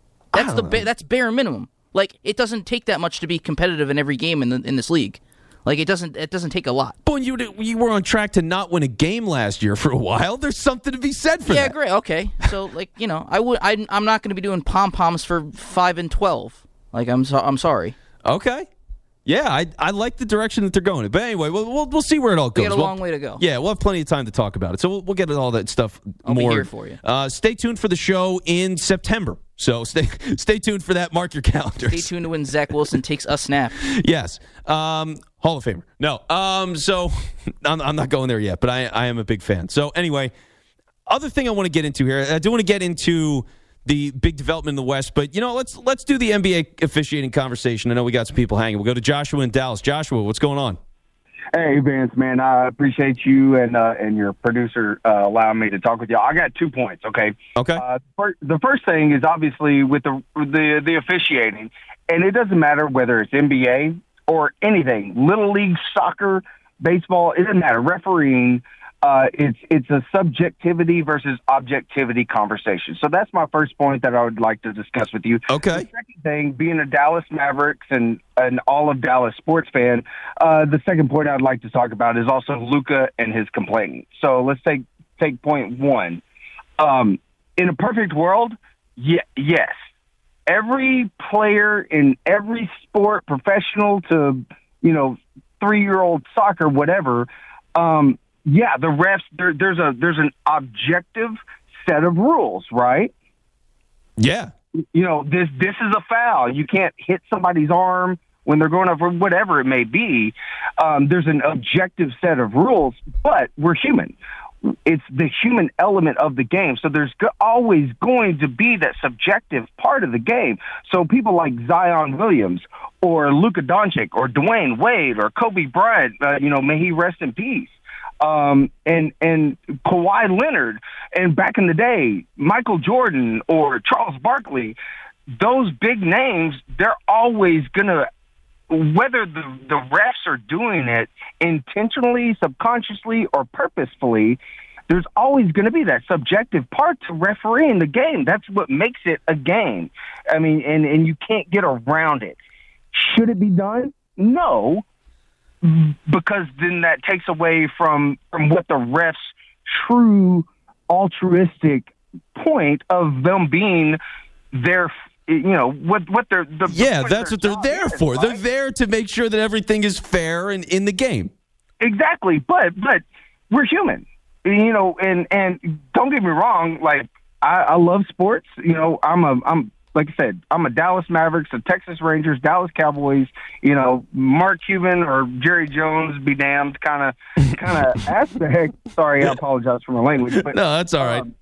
That's bare minimum. Like, it doesn't take that much to be competitive in every game in this league. Like, it doesn't take a lot. But you were on track to not win a game last year for a while. There's something to be said for that. Yeah, great. Okay. So, like, I'm not going to be doing pom-poms for 5-12. Like, I'm sorry. Okay. Yeah, I like the direction that they're going in. But anyway, we'll see where it all goes. We got a long way to go. Yeah, we'll have plenty of time to talk about it. So we'll get at all that stuff I'll more. be here for you. Stay tuned for the show in September. So stay tuned for that. Mark your calendars. Stay tuned to when Zach Wilson takes a snap. Yes. Hall of Famer. No. So I'm not going there yet, but I am a big fan. So anyway, other thing I want to get into here, I do want to get into the big development in the West, but let's do the NBA officiating conversation. I know we got some people hanging. We'll go to Joshua in Dallas. Joshua, what's going on? Hey, Vince, man, I appreciate you and your producer allowing me to talk with you. I got 2 points, okay? Okay. The first thing is obviously with the officiating, and it doesn't matter whether it's NBA or anything, Little League, soccer, baseball, it doesn't matter. Refereeing, it's a subjectivity versus objectivity conversation. So that's my first point that I would like to discuss with you. Okay. The second thing, being a Dallas Mavericks and all of Dallas sports fan, the second point I'd like to talk about is also Luka and his complaining. So let's take point one. In a perfect world, yes. Every player in every sport, professional to 3-year-old soccer, whatever, yeah, the refs, there's an objective set of rules, right? Yeah. This is a foul. You can't hit somebody's arm when they're going over whatever it may be. There's an objective set of rules, but we're human. It's the human element of the game. So there's always going to be that subjective part of the game. So people like Zion Williams or Luka Doncic or Dwayne Wade or Kobe Bryant, may he rest in peace. And Kawhi Leonard, and back in the day, Michael Jordan or Charles Barkley, those big names, they're always going to, whether the refs are doing it intentionally, subconsciously, or purposefully, there's always going to be that subjective part to refereeing the game. That's what makes it a game. I mean, and you can't get around it. Should it be done? No. Because then that takes away from what the refs' true altruistic point of them being there. What they're that's what they're there for. Right? They're there to make sure that everything is fair and in the game. Exactly, but we're human, and don't get me wrong. Like I love sports. I'm like I said, I'm a Dallas Mavericks, the Texas Rangers, Dallas Cowboys, Mark Cuban or Jerry Jones be damned kind of aspect. Sorry, I apologize for my language. But, no, that's all right.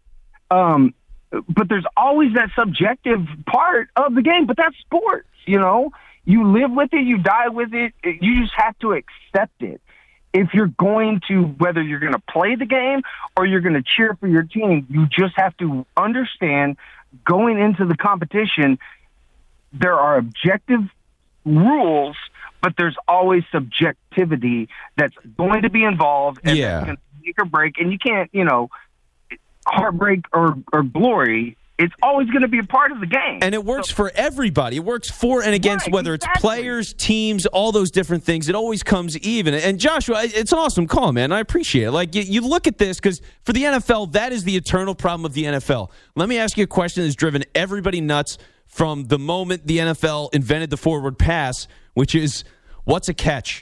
But there's always that subjective part of the game, but that's sports, You live with it, you die with it, you just have to accept it. If you're going to, whether you're going to play the game or you're going to cheer for your team, you just have to understand going into the competition, there are objective rules, but there's always subjectivity that's going to be involved and that's going to make or break. And you can't, heartbreak or glory. It's always going to be a part of the game. And it works for everybody. It works for and against, whether it's players, teams, all those different things. It always comes even. And Joshua, it's an awesome call, man. I appreciate it. Like, you look at this, because for the NFL, that is the eternal problem of the NFL. Let me ask you a question that's driven everybody nuts from the moment the NFL invented the forward pass, which is, what's a catch?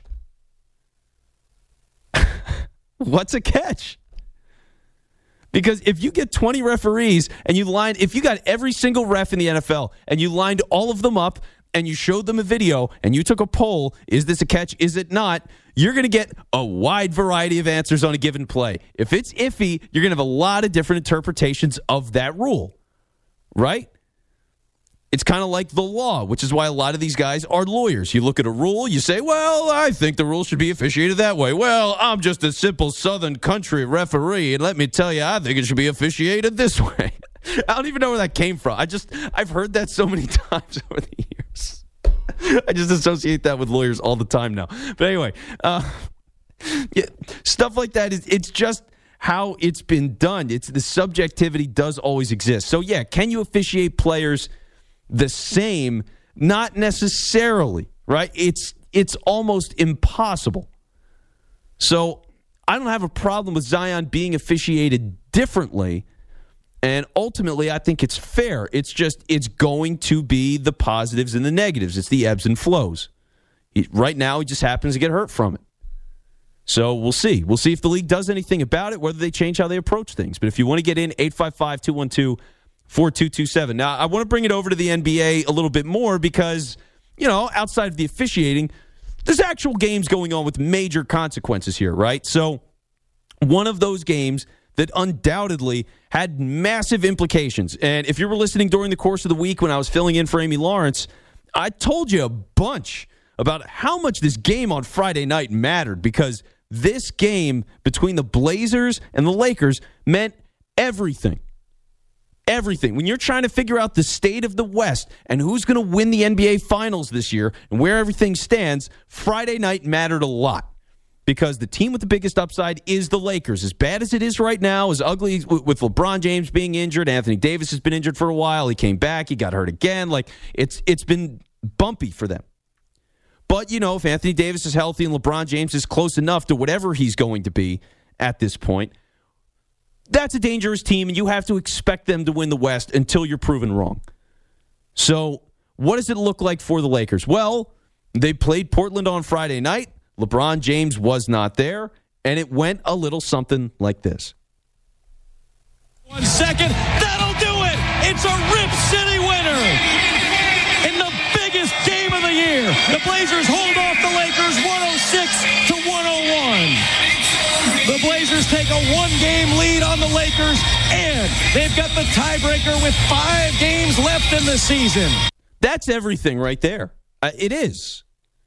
What's a catch? Because if you get 20 referees and if you got every single ref in the NFL and you lined all of them up and you showed them a video and you took a poll, is this a catch, is it not, you're going to get a wide variety of answers on a given play. If it's iffy, you're going to have a lot of different interpretations of that rule, right? It's kind of like the law, which is why a lot of these guys are lawyers. You look at a rule, you say, well, I think the rule should be officiated that way. Well, I'm just a simple Southern country referee, and let me tell you, I think it should be officiated this way. I don't even know where that came from. I've heard that so many times over the years. I just associate that with lawyers all the time now. But anyway, stuff like that, it's just how it's been done. The subjectivity does always exist. So, yeah, can you officiate players the same? Not necessarily, right? It's almost impossible. So I don't have a problem with Zion being officiated differently, and ultimately I think it's fair. It's going to be the positives and the negatives. It's the ebbs and flows. Right now, he just happens to get hurt from it. So we'll see. We'll see if the league does anything about it, whether they change how they approach things. But if you want to get in, 855-212-4227. Now, I want to bring it over to the NBA a little bit more because, outside of the officiating, there's actual games going on with major consequences here, right? So one of those games that undoubtedly had massive implications. And if you were listening during the course of the week when I was filling in for Amy Lawrence, I told you a bunch about how much this game on Friday night mattered, because this game between the Blazers and the Lakers meant everything. Everything. When you're trying to figure out the state of the West and who's going to win the NBA Finals this year and where everything stands, Friday night mattered a lot, because the team with the biggest upside is the Lakers. As bad as it is right now, as ugly with LeBron James being injured, Anthony Davis has been injured for a while. He came back. He got hurt again. It's been bumpy for them. But, if Anthony Davis is healthy and LeBron James is close enough to whatever he's going to be at this point, that's a dangerous team, and you have to expect them to win the West until you're proven wrong. So what does it look like for the Lakers? Well, they played Portland on Friday night. LeBron James was not there, and it went a little something like this. 1 second. That'll do it. It's a Rip City winner. In the biggest game of the year, the Blazers hold off the Lakers 106-101. The Blazers take a 1-game lead on the Lakers, and they've got the tiebreaker with 5 games left in the season. That's everything right there. It is.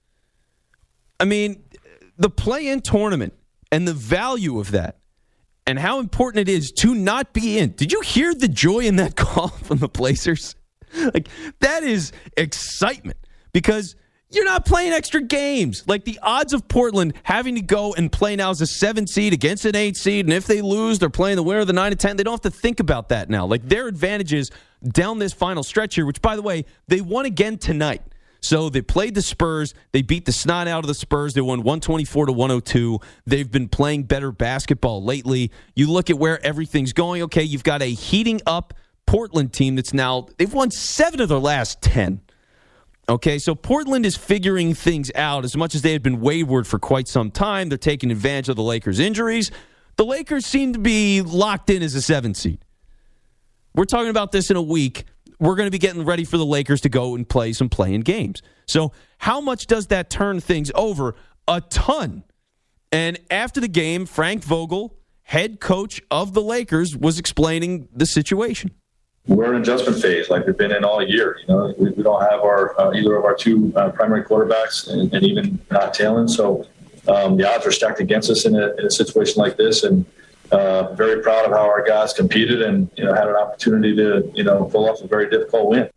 I mean, the play-in tournament and the value of that and how important it is to not be in. Did you hear the joy in that call from the Blazers? That is excitement, because you're not playing extra games. The odds of Portland having to go and play now as a 7 seed against an 8 seed, and if they lose, they're playing the winner of the 9 and 10. They don't have to think about that now. Their advantages down this final stretch here, which, by the way, they won again tonight. So they played the Spurs. They beat the snot out of the Spurs. They won 124-102. They've been playing better basketball lately. You look at where everything's going. Okay, you've got a heating up Portland team they've won 7 of their last 10. Okay, so Portland is figuring things out. As much as they had been wayward for quite some time, they're taking advantage of the Lakers' injuries. The Lakers seem to be locked in as a 7 seed. We're talking about this in a week. We're going to be getting ready for the Lakers to go and play some play-in games. So how much does that turn things over? A ton. And after the game, Frank Vogel, head coach of the Lakers, was explaining the situation. We're in an adjustment phase like we've been in all year. We don't have our either of our 2 primary quarterbacks, and even not Taylor. So the odds are stacked against us in a situation like this. And very proud of how our guys competed and had an opportunity to pull off a very difficult win.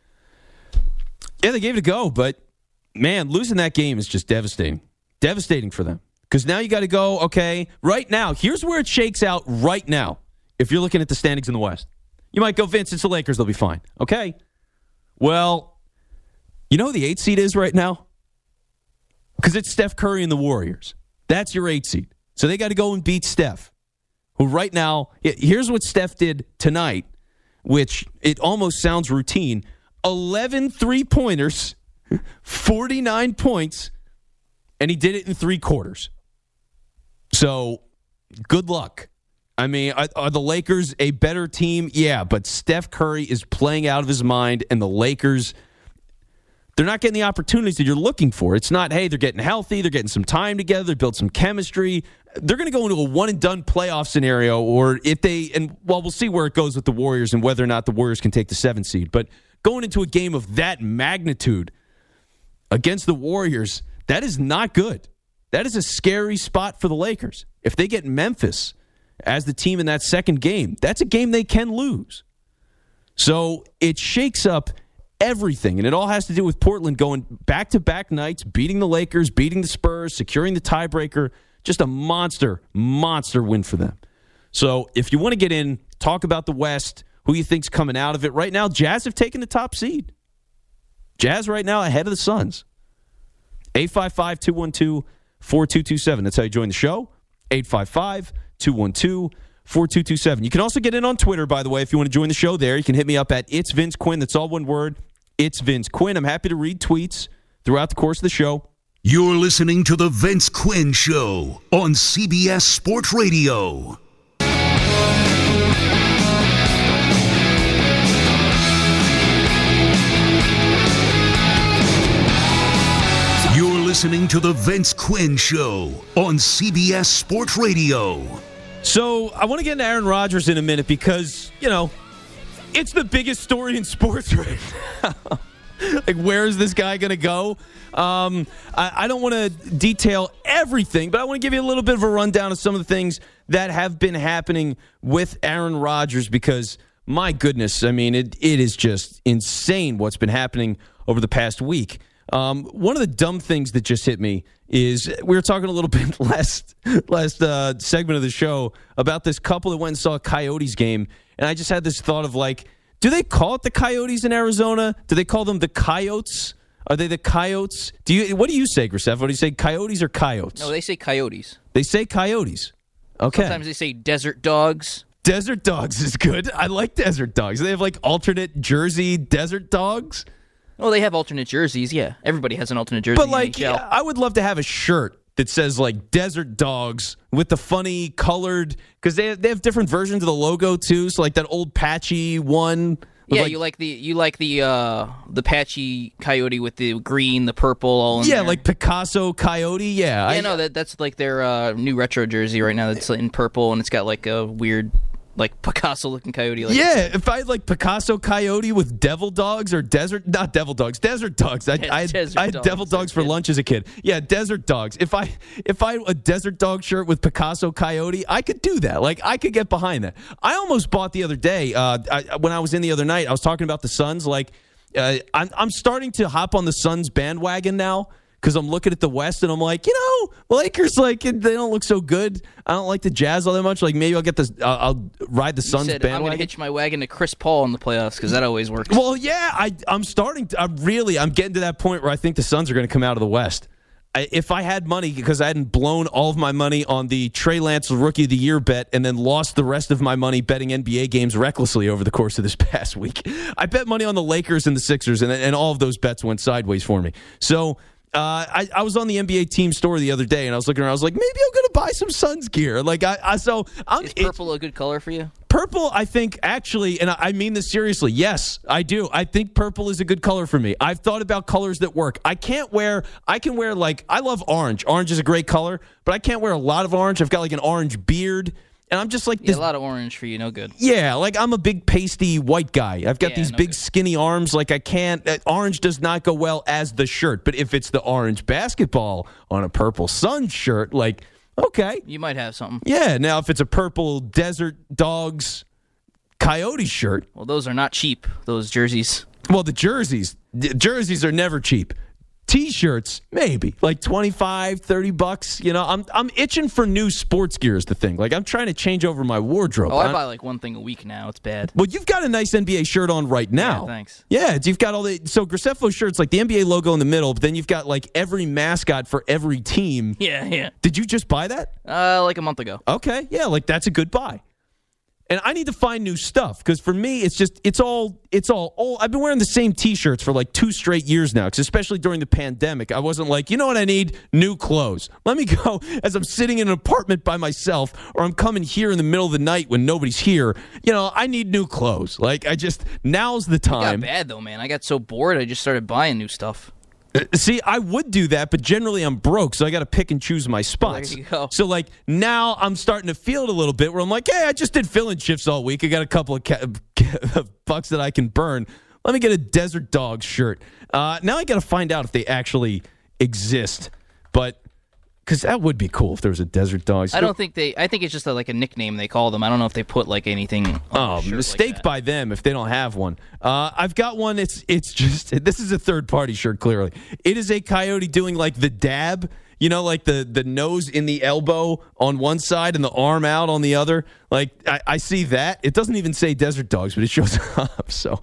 Yeah, they gave it a go, but man, losing that game is just devastating. Devastating for them, because now you got to go. Okay, right now, here's where it shakes out. Right now, if you're looking at the standings in the West. You might go, Vince, it's the Lakers. They'll be fine. Okay. Well, you know who the 8 seed is right now? Because it's Steph Curry and the Warriors. That's your 8 seed. So they got to go and beat Steph, who right now, here's what Steph did tonight, which it almost sounds routine. 11 3-pointers, 49 points, and he did it in 3 quarters. So good luck. I mean, are the Lakers a better team? Yeah, but Steph Curry is playing out of his mind, and the Lakers, they're not getting the opportunities that you're looking for. It's not, hey, they're getting healthy, they're getting some time together, they built some chemistry. They're going to go into a one-and-done playoff scenario, or if they, we'll see where it goes with the Warriors and whether or not the Warriors can take the 7 seed. But going into a game of that magnitude against the Warriors, that is not good. That is a scary spot for the Lakers. If they get Memphis as the team in that second game, that's a game they can lose. So it shakes up everything, and it all has to do with Portland going back-to-back nights, beating the Lakers, beating the Spurs, securing the tiebreaker. Just a monster win for them. So if you want to get in, talk about the West, who you think's coming out of it. Right now, Jazz have taken the top seed. Jazz right now ahead of the Suns. 855-212-4227. That's how you join the show. 855-212-4227. You can also get in on Twitter, by the way, if you want to join the show there. You can hit me up at It's Vince Quinn. That's all one word. It's Vince Quinn. I'm happy to read tweets throughout the course of the show. You're listening to The Vince Quinn Show on CBS Sports Radio. You're listening to The Vince Quinn Show on CBS Sports Radio. So I want to get into Aaron Rodgers in a minute because, it's the biggest story in sports right now. Like, where is this guy going to go? I don't want to detail everything, but I want to give you a little bit of a rundown of some of the things that have been happening with Aaron Rodgers because, my goodness, I mean, it is just insane what's been happening over the past week. One of the dumb things that just hit me is we were talking a little bit last segment of the show about this couple that went and saw a Coyotes game, and I just had this thought of like, do they call it the Coyotes in Arizona? Do they call them the Coyotes? Are they the Coyotes? What do you say, Graceffa? Do you say Coyotes or Coyotes? No, they say Coyotes. They say Coyotes. Okay. Sometimes they say Desert Dogs. Desert Dogs is good. I like Desert Dogs. They have like alternate jersey Desert Dogs. Oh, they have alternate jerseys, yeah. Everybody has an alternate jersey. But like, in NHL. I would love to have a shirt that says like Desert Dogs with the funny colored, because they have different versions of the logo too. So like that old patchy one. Yeah, you like the patchy coyote with the green, the purple, all in there. Yeah, like Picasso Coyote. Yeah, Yeah, that's like their new retro jersey right now. That's in purple and it's got like a weird, like Picasso looking coyote. Like yeah, if I had like Picasso Coyote with Devil Dogs or Desert Dogs. I had Devil Dogs for lunch as a kid. Yeah, Desert Dogs. If I had a Desert Dog shirt with Picasso Coyote, I could do that. Like I could get behind that. I almost bought the other day when I was in the other night. I was talking about the Suns. Like I'm starting to hop on the Suns bandwagon now. Because I'm looking at the West and I'm like, Lakers, like, they don't look so good. I don't like the Jazz all that much. Like, maybe I'll get this. I'll ride the Suns bandwagon. I'm going to hitch my wagon to Chris Paul in the playoffs because that always works. Well, yeah, I'm starting to. I'm getting to that point where I think the Suns are going to come out of the West. If I had money, because I hadn't blown all of my money on the Trey Lance Rookie of the Year bet and then lost the rest of my money betting NBA games recklessly over the course of this past week, I bet money on the Lakers and the Sixers, and all of those bets went sideways for me. So. I was on the NBA team store the other day, and I was looking around. I was like, maybe I'm going to buy some Suns gear. Like, Is purple a good color for you? Purple, I think, actually, and I mean this seriously. Yes, I do. I think purple is a good color for me. I've thought about colors that work. I can wear, like, I love orange. Orange is a great color, but I can't wear a lot of orange. I've got, like, an orange beard. And I'm just like this. Yeah, a lot of orange for you, no good. Yeah, like I'm a big pasty white guy. I've got these big skinny arms. Like I can't. Orange does not go well as the shirt. But if it's the orange basketball on a purple Suns shirt, like okay, you might have something. Yeah. Now if it's a purple Desert Dogs Coyote shirt, well, those are not cheap. Those jerseys. Well, the jerseys are never cheap. T-shirts, maybe like $25, $30. I'm itching for new sports gear is the thing. Like I'm trying to change over my wardrobe. Oh, I buy like one thing a week now. It's bad. Well, you've got a nice NBA shirt on right now. Yeah, thanks. Yeah, you've got all the Graceffa shirts, like the NBA logo in the middle, but then you've got like every mascot for every team. Yeah. Did you just buy that? Like a month ago. Okay, yeah, like that's a good buy. And I need to find new stuff because for me, it's all old. I've been wearing the same T-shirts for like 2 straight years now, because especially during the pandemic, I wasn't like, you know what I need? New clothes. Let me go as I'm sitting in an apartment by myself, or I'm coming here in the middle of the night when nobody's here. I need new clothes. Like now's the time. It got bad though, man. I got so bored, I just started buying new stuff. See, I would do that, but generally I'm broke, so I got to pick and choose my spots. There you go. So, like, now I'm starting to feel it a little bit where I'm like, hey, I just did fill-in shifts all week. I got a couple of bucks that I can burn. Let me get a Desert Dogs shirt. Now I got to find out if they actually exist, but because that would be cool if there was a Desert Dogs. I think it's just like a nickname they call them. I don't know if they put like anything on the shirt mistake like by them if they don't have one. I've got one. It's just, this is a third-party shirt, clearly. It is a coyote doing like the dab, like the nose in the elbow on one side and the arm out on the other. Like, I see that. It doesn't even say Desert Dogs, but it shows up. So,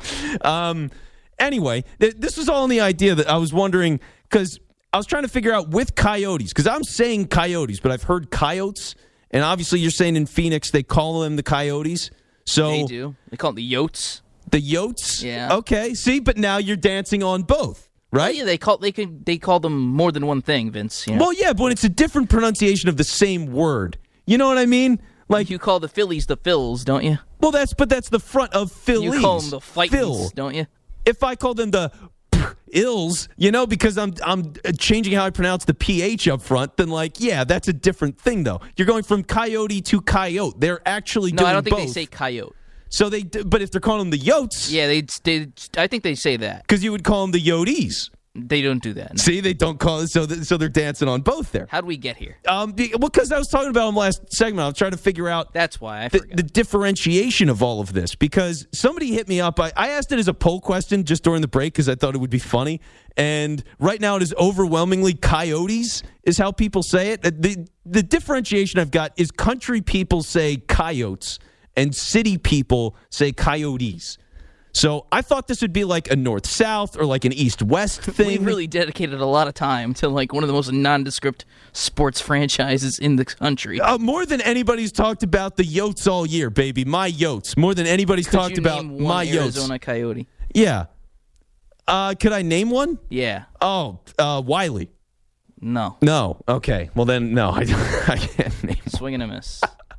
anyway, this was all in the idea that I was wondering, because I was trying to figure out with coyotes, because I'm saying coyotes, but I've heard coyotes, and obviously you're saying in Phoenix they call them the coyotes. So they do. They call them the yotes. The yotes? Yeah. Okay. See, but now you're dancing on both, right? Yeah, they call them more than one thing, Vince. You know? Well, yeah, but it's a different pronunciation of the same word. You know what I mean? Like you call the Phillies the Phils, don't you? Well, that's the front of Phillies. You call them the Fightins, don't you? If I call them the Ills, because I'm changing how I pronounce the PH up front, then that's a different thing though. You're going from coyote to coyote. They're actually doing both. No, I don't think they say coyote. So but if they're calling them the Yotes, yeah, I think they say that because you would call them the Yotes. They don't do that. No. See, they don't call it, so they're dancing on both there. How'd we get here? Because I was talking about them last segment. I was trying to figure out that's why I forgot. The differentiation of all of this. Because somebody hit me up. I asked it as a poll question just during the break because I thought it would be funny. And right now it is overwhelmingly coyotes is how people say it. The differentiation I've got is country people say coyotes and city people say coyotes. So I thought this would be like a north-south or like an east-west thing. We really dedicated a lot of time to one of the most nondescript sports franchises in the country. More than anybody's talked about the Yotes all year, baby. My Yotes. More than anybody's talked about my Yotes. Arizona Coyote. Yeah. Could I name one? Yeah. Oh, Wiley. No. No. Okay. Well then, no. I can't name one. Swing and a miss.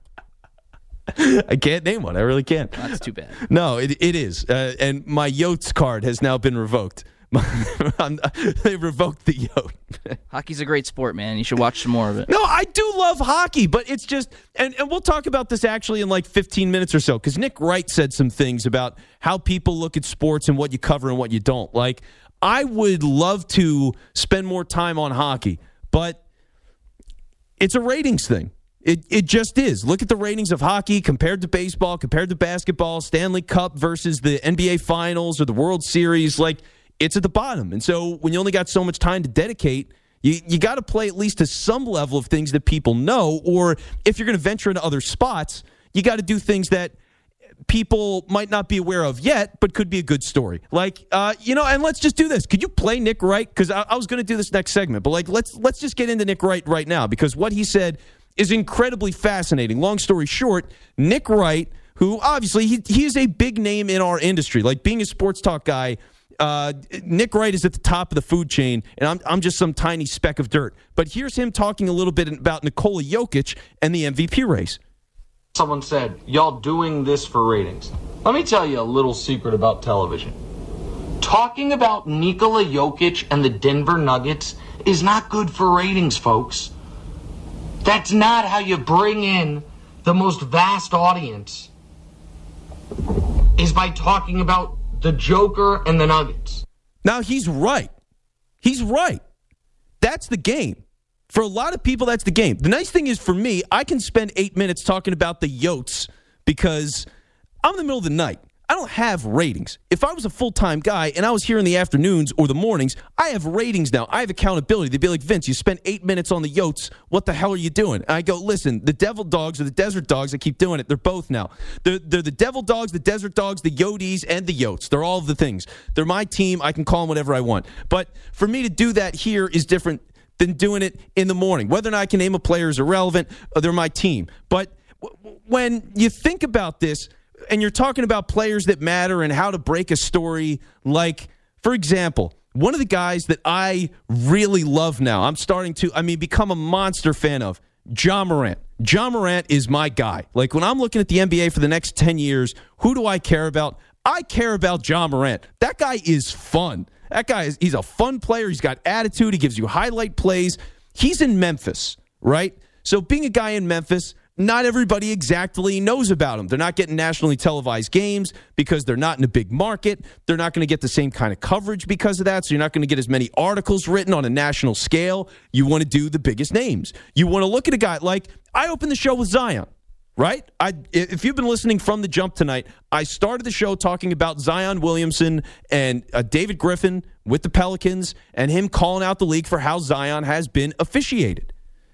I can't name one. I really can't. That's too bad. No, it is. And my Yotes card has now been revoked. They revoked the Yote. Hockey's a great sport, man. You should watch some more of it. No, I do love hockey, but it's just, and we'll talk about this actually in 15 minutes or so, because Nick Wright said some things about how people look at sports and what you cover and what you don't. I would love to spend more time on hockey, but it's a ratings thing. It just is. Look at the ratings of hockey compared to baseball, compared to basketball, Stanley Cup versus the NBA Finals or the World Series. It's at the bottom. And so when you only got so much time to dedicate, you got to play at least to some level of things that people know. Or if you're going to venture into other spots, you got to do things that people might not be aware of yet, but could be a good story. And let's just do this. Could you play Nick Wright? Because I was going to do this next segment, but let's just get into Nick Wright right now, because what he said is incredibly fascinating. Long story short, Nick Wright, who obviously he is a big name in our industry. Being a sports talk guy, Nick Wright is at the top of the food chain, and I'm just some tiny speck of dirt. But here's him talking a little bit about Nikola Jokic and the MVP race. Someone said, y'all doing this for ratings. Let me tell you a little secret about television. Talking about Nikola Jokic and the Denver Nuggets is not good for ratings, folks. That's not how you bring in the most vast audience, is by talking about the Joker and the Nuggets. Now, he's right. He's right. That's the game. For a lot of people, that's the game. The nice thing is, for me, I can spend 8 minutes talking about the Yotes because I'm in the middle of the night. I don't have ratings. If I was a full-time guy and I was here in the afternoons or the mornings, I have ratings now. I have accountability. They'd be like, Vince, you spent 8 minutes on the Yotes. What the hell are you doing? And I go, listen, the Devil Dogs or the Desert Dogs, I keep doing it. They're both now. They're the Devil Dogs, the Desert Dogs, the Yotes, and the Yotes. They're all of the things. They're my team. I can call them whatever I want. But for me to do that here is different than doing it in the morning. Whether or not I can name a player is irrelevant. They're my team. But when you think about this, and you're talking about players that matter and how to break a story, for example, one of the guys that I really love now, I'm starting to, become a monster fan of, Ja Morant. Ja Morant is my guy. When I'm looking at the NBA for the next 10 years, who do I care about? I care about Ja Morant. That guy is fun. He's a fun player. He's got attitude. He gives you highlight plays. He's in Memphis, right? So being a guy in Memphis, not everybody exactly knows about him. They're not getting nationally televised games because they're not in a big market. They're not going to get the same kind of coverage because of that, so you're not going to get as many articles written on a national scale. You want to do the biggest names. You want to look at a guy I opened the show with Zion, right? If you've been listening from the jump tonight, I started the show talking about Zion Williamson and David Griffin with the Pelicans and him calling out the league for how Zion has been officiated.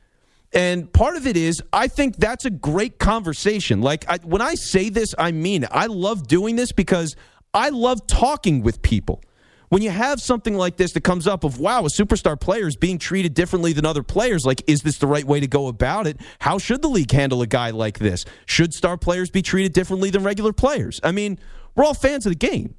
And part of it is, I think that's a great conversation. When I say this, I mean it. I love doing this because I love talking with people. When you have something like this that comes up of, wow, a superstar player is being treated differently than other players, is this the right way to go about it? How should the league handle a guy like this? Should star players be treated differently than regular players? We're all fans of the game.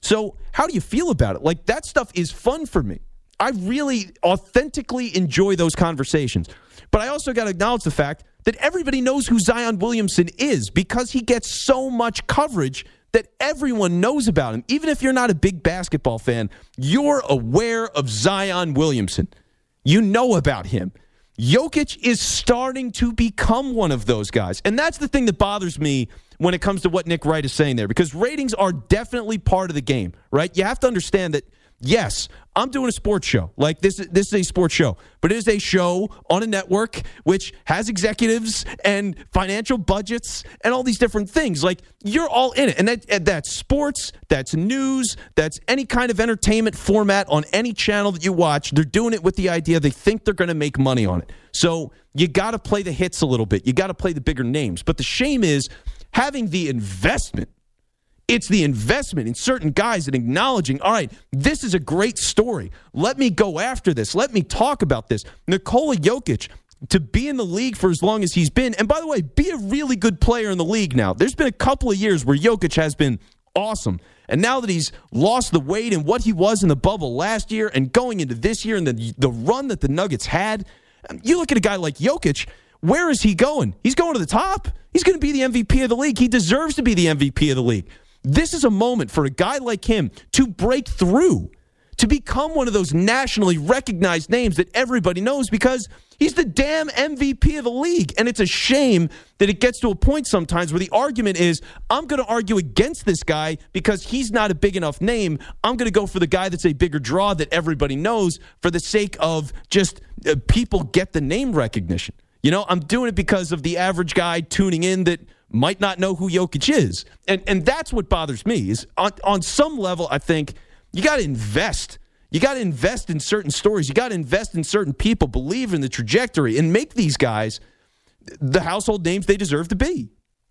So how do you feel about it? Like, that stuff is fun for me. I really authentically enjoy those conversations. But I also got to acknowledge the fact that everybody knows who Zion Williamson is because he gets so much coverage that everyone knows about him. Even if you're not a big basketball fan, you're aware of Zion Williamson. You know about him. Jokic is starting to become one of those guys. And that's the thing that bothers me when it comes to what Nick Wright is saying there, because ratings are definitely part of the game, right? You have to understand that, yes, I'm doing a sports show. Like, this is a sports show, but it is a show on a network which has executives and financial budgets and all these different things. Like, you're all in it. And that's sports, that's news, that's any kind of entertainment format on any channel that you watch. They're doing it with the idea they think they're going to make money on it. So you got to play the hits a little bit. You got to play the bigger names. But the shame is having the investment. It's the investment in certain guys and acknowledging, all right, this is a great story. Let me go after this. Let me talk about this. Nikola Jokic, to be in the league for as long as he's been, and by the way, be a really good player in the league now. There's been a couple of years where Jokic has been awesome. And now that he's lost the weight and what he was in the bubble last year and going into this year and the run that the Nuggets had, you look at a guy like Jokic, where is he going? He's going to the top. He's going to be the MVP of the league. He deserves to be the MVP of the league. This is a moment for a guy like him to break through, to become one of those nationally recognized names that everybody knows because he's the damn MVP of the league. And it's a shame that it gets to a point sometimes where the argument is, I'm going to argue against this guy because he's not a big enough name. I'm going to go for the guy that's a bigger draw that everybody knows for the sake of just people get the name recognition. You know, I'm doing it because of the average guy tuning in that might not know who Jokic is. And that's what bothers me is on some level, I think you got to invest. You got to invest in certain stories. You got to invest in certain people, believe in the trajectory, and make these guys the household names they deserve to be.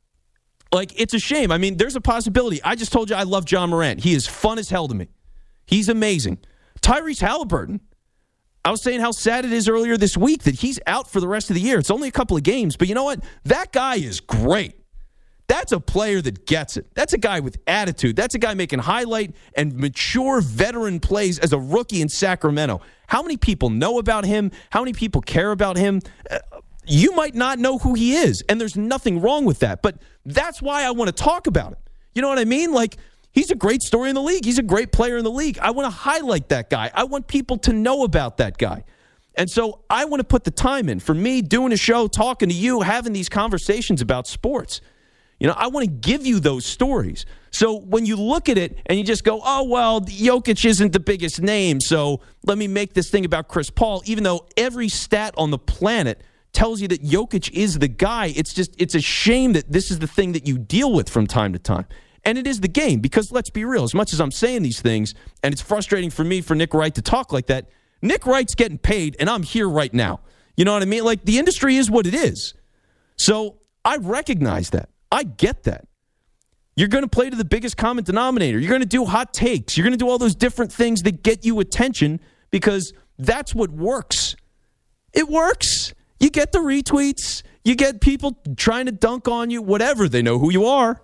Like, it's a shame. I mean, there's a possibility. I just told you I love John Morant. He is fun as hell to me. He's amazing. Tyrese Halliburton, I was saying how sad it is earlier this week that he's out for the rest of the year. It's only a couple of games, but you know what? That guy is great. That's a player that gets it. That's a guy with attitude. That's a guy making highlight and mature veteran plays as a rookie in Sacramento. How many people know about him? How many people care about him? You might not know who he is, and there's nothing wrong with that. But that's why I want to talk about it. You know what I mean? Like, he's a great story in the league. He's a great player in the league. I want to highlight that guy. I want people to know about that guy. And so I want to put the time in. For me, doing a show, talking to you, having these conversations about sports. You know, I want to give you those stories. So when you look at it and you just go, oh, well, Jokic isn't the biggest name, so let me make this thing about Chris Paul, even though every stat on the planet tells you that Jokic is the guy. It's a shame that this is the thing that you deal with from time to time. And it is the game, because let's be real, as much as I'm saying these things, and it's frustrating for me for Nick Wright to talk like that, Nick Wright's getting paid, and I'm here right now. You know what I mean? Like, the industry is what it is. So I recognize that. I get that. You're going to play to the biggest common denominator. You're going to do hot takes. You're going to do all those different things that get you attention because that's what works. It works. You get the retweets. You get people trying to dunk on you, whatever. They know who you are.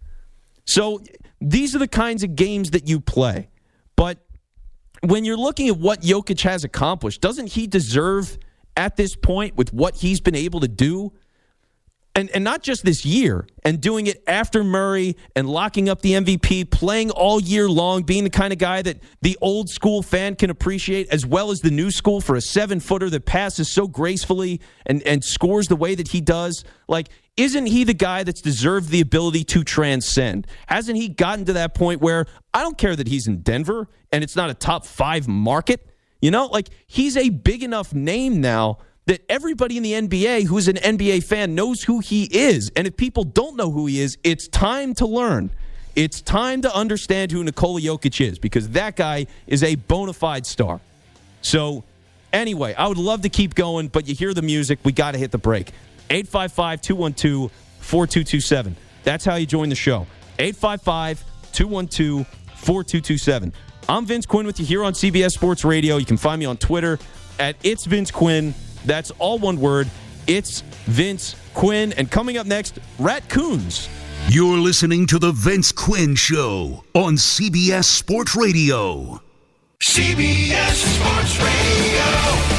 So these are the kinds of games that you play. But when you're looking at what Jokic has accomplished, doesn't he deserve at this point with what he's been able to do? And not just this year, and doing it after Murray and locking up the MVP, playing all year long, being the kind of guy that the old school fan can appreciate, as well as the new school for a 7-footer that passes so gracefully and scores the way that he does. Like, isn't he the guy that's deserved the ability to transcend? Hasn't he gotten to that point where I don't care that he's in Denver and it's not a top 5 market? You know, like, he's a big enough name now that everybody in the NBA who's an NBA fan knows who he is. And if people don't know who he is, it's time to learn. It's time to understand who Nikola Jokic is, because that guy is a bona fide star. So, anyway, I would love to keep going, but you hear the music. We got to hit the break. 855-212-4227. That's how you join the show. 855-212-4227. I'm Vince Quinn with you here on CBS Sports Radio. You can find me on Twitter at It's Vince Quinn. That's all one word. It's Vince Quinn. And coming up next, Raccoons. You're listening to The Vince Quinn Show on CBS Sports Radio. CBS Sports Radio.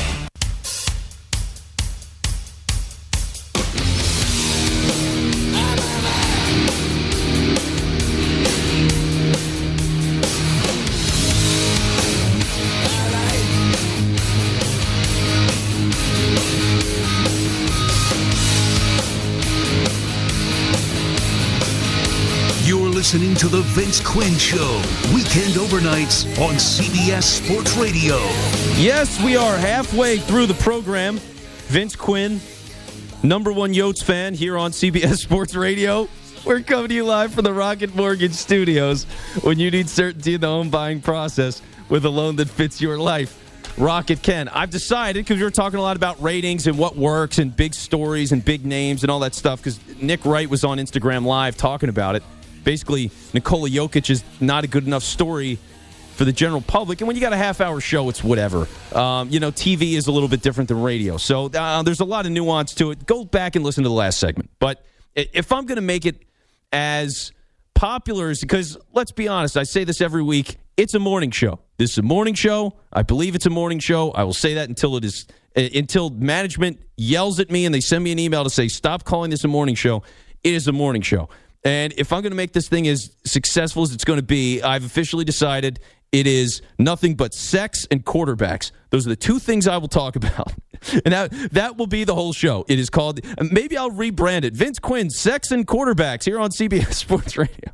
Listening to The Vince Quinn Show, weekend overnights on CBS Sports Radio. Yes, we are halfway through the program. Vince Quinn, number one Yotes fan here on CBS Sports Radio. We're coming to you live from the Rocket Mortgage Studios when you need certainty in the home buying process with a loan that fits your life. Rocket can. I've decided, because we were talking a lot about ratings and what works and big stories and big names and all that stuff, because Nick Wright was on Instagram Live talking about it. Basically, Nikola Jokic is not a good enough story for the general public. And when you got a half-hour show, it's whatever. TV is a little bit different than radio. So there's a lot of nuance to it. Go back and listen to the last segment. But if I'm going to make it as popular as, because let's be honest, I say this every week, it's a morning show. This is a morning show. I believe it's a morning show. I will say that until management yells at me and they send me an email to say, stop calling this a morning show. It is a morning show. And if I'm going to make this thing as successful as it's going to be, I've officially decided it is nothing but sex and quarterbacks. Those are the two things I will talk about. And that will be the whole show. It is called, maybe I'll rebrand it, Vince Quinn, Sex and Quarterbacks here on CBS Sports Radio.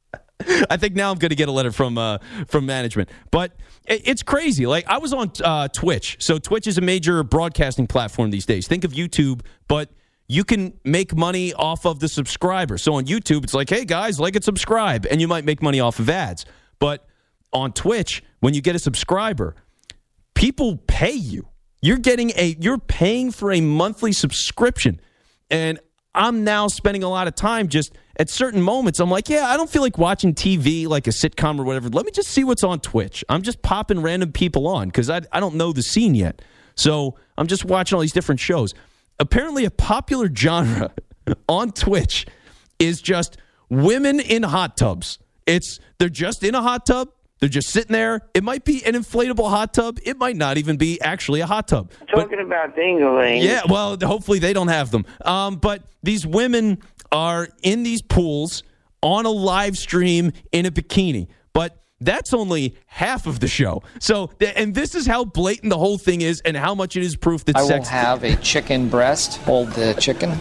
I think now I'm going to get a letter from management. But it's crazy. Like, I was on Twitch. So Twitch is a major broadcasting platform these days. Think of YouTube, but you can make money off of the subscriber. So on YouTube, it's like, hey, guys, like and subscribe. And you might make money off of ads. But on Twitch, when you get a subscriber, people pay you. You're paying for a monthly subscription. And I'm now spending a lot of time just at certain moments. I'm like, yeah, I don't feel like watching TV like a sitcom or whatever. Let me just see what's on Twitch. I'm just popping random people on because I don't know the scene yet. So I'm just watching all these different shows. Apparently, a popular genre on Twitch is just women in hot tubs. They're just in a hot tub. They're just sitting there. It might be an inflatable hot tub. It might not even be actually a hot tub. Talking about dingling. Yeah, well, hopefully they don't have them. But these women are in these pools on a live stream in a bikini. But that's only half of the show. So, and this is how blatant the whole thing is and how much it is proof that I sex... will have a chicken breast. Hold the chicken.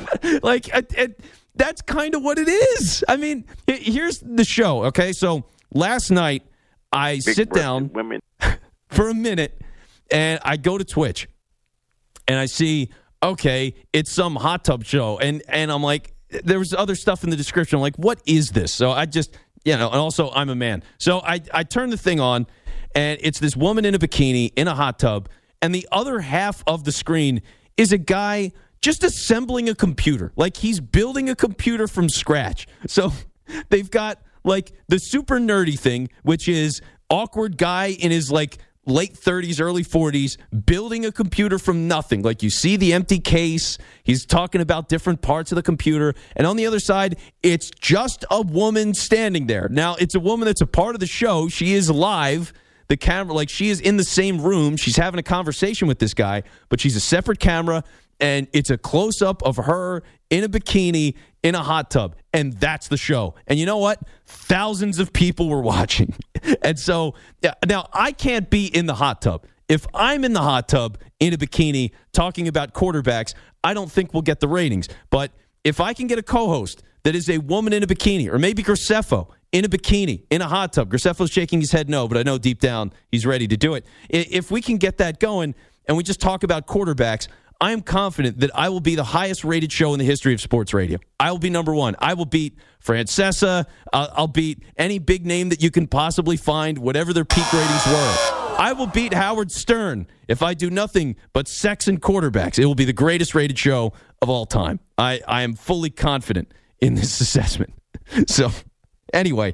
That's kind of what it is. I mean, here's the show, okay? So, last night, I sit down for a minute, and I go to Twitch, and I see, okay, it's some hot tub show. And I'm like, there was other stuff in the description. I'm like, what is this? So I just... and also I'm a man. So I turn the thing on, and it's this woman in a bikini in a hot tub, and the other half of the screen is a guy just assembling a computer. Like, he's building a computer from scratch. So they've got, like, the super nerdy thing, which is awkward guy in his, like, late 30s, early 40s, building a computer from nothing. Like, you see the empty case. He's talking about different parts of the computer. And on the other side, it's just a woman standing there. Now, it's a woman that's a part of the show. She is live. The camera, like, she is in the same room. She's having a conversation with this guy, but she's a separate camera, and it's a close-up of her in a bikini in a hot tub. And that's the show. And you know what? Thousands of people were watching. And so, now, I can't be in the hot tub. If I'm in the hot tub in a bikini talking about quarterbacks, I don't think we'll get the ratings. But if I can get a co-host that is a woman in a bikini, or maybe Graceffo in a bikini in a hot tub. Graceffo's shaking his head no, but I know deep down he's ready to do it. If we can get that going and we just talk about quarterbacks, I am confident that I will be the highest rated show in the history of sports radio. I will be number one. I will beat Francesa. I'll beat any big name that you can possibly find, whatever their peak ratings were. I will beat Howard Stern if I do nothing but sex and quarterbacks. It will be the greatest rated show of all time. I am fully confident in this assessment. So, anyway,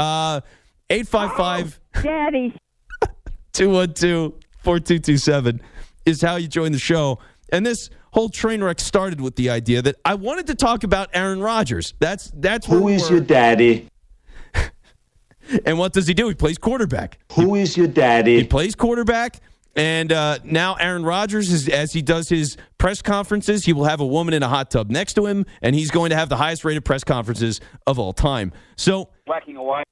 855 Daddy 212-4227 is how you join the show. And this whole train wreck started with the idea that I wanted to talk about Aaron Rodgers. That's Who is your daddy? And what does he do? He plays quarterback. Who is your daddy? He plays quarterback. And now Aaron Rodgers, as he does his press conferences, he will have a woman in a hot tub next to him, and he's going to have the highest rated press conferences of all time. So, whacking away.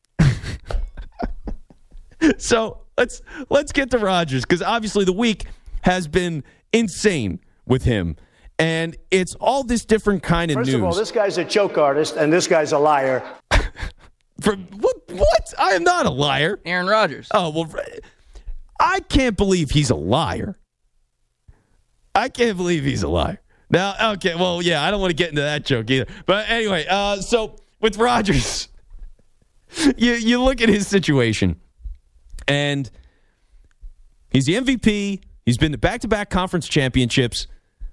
So let's get to Rodgers, because obviously the week has been insane with him, and it's all this different kind of news. First of all, this guy's a joke artist, and this guy's a liar. What? I am not a liar. Aaron Rodgers. Oh, well, I can't believe he's a liar. I can't believe he's a liar. Now, okay, well, yeah, I don't want to get into that joke either. But anyway, so with Rodgers, you look at his situation, and he's the MVP. He's been to back-to-back conference championships.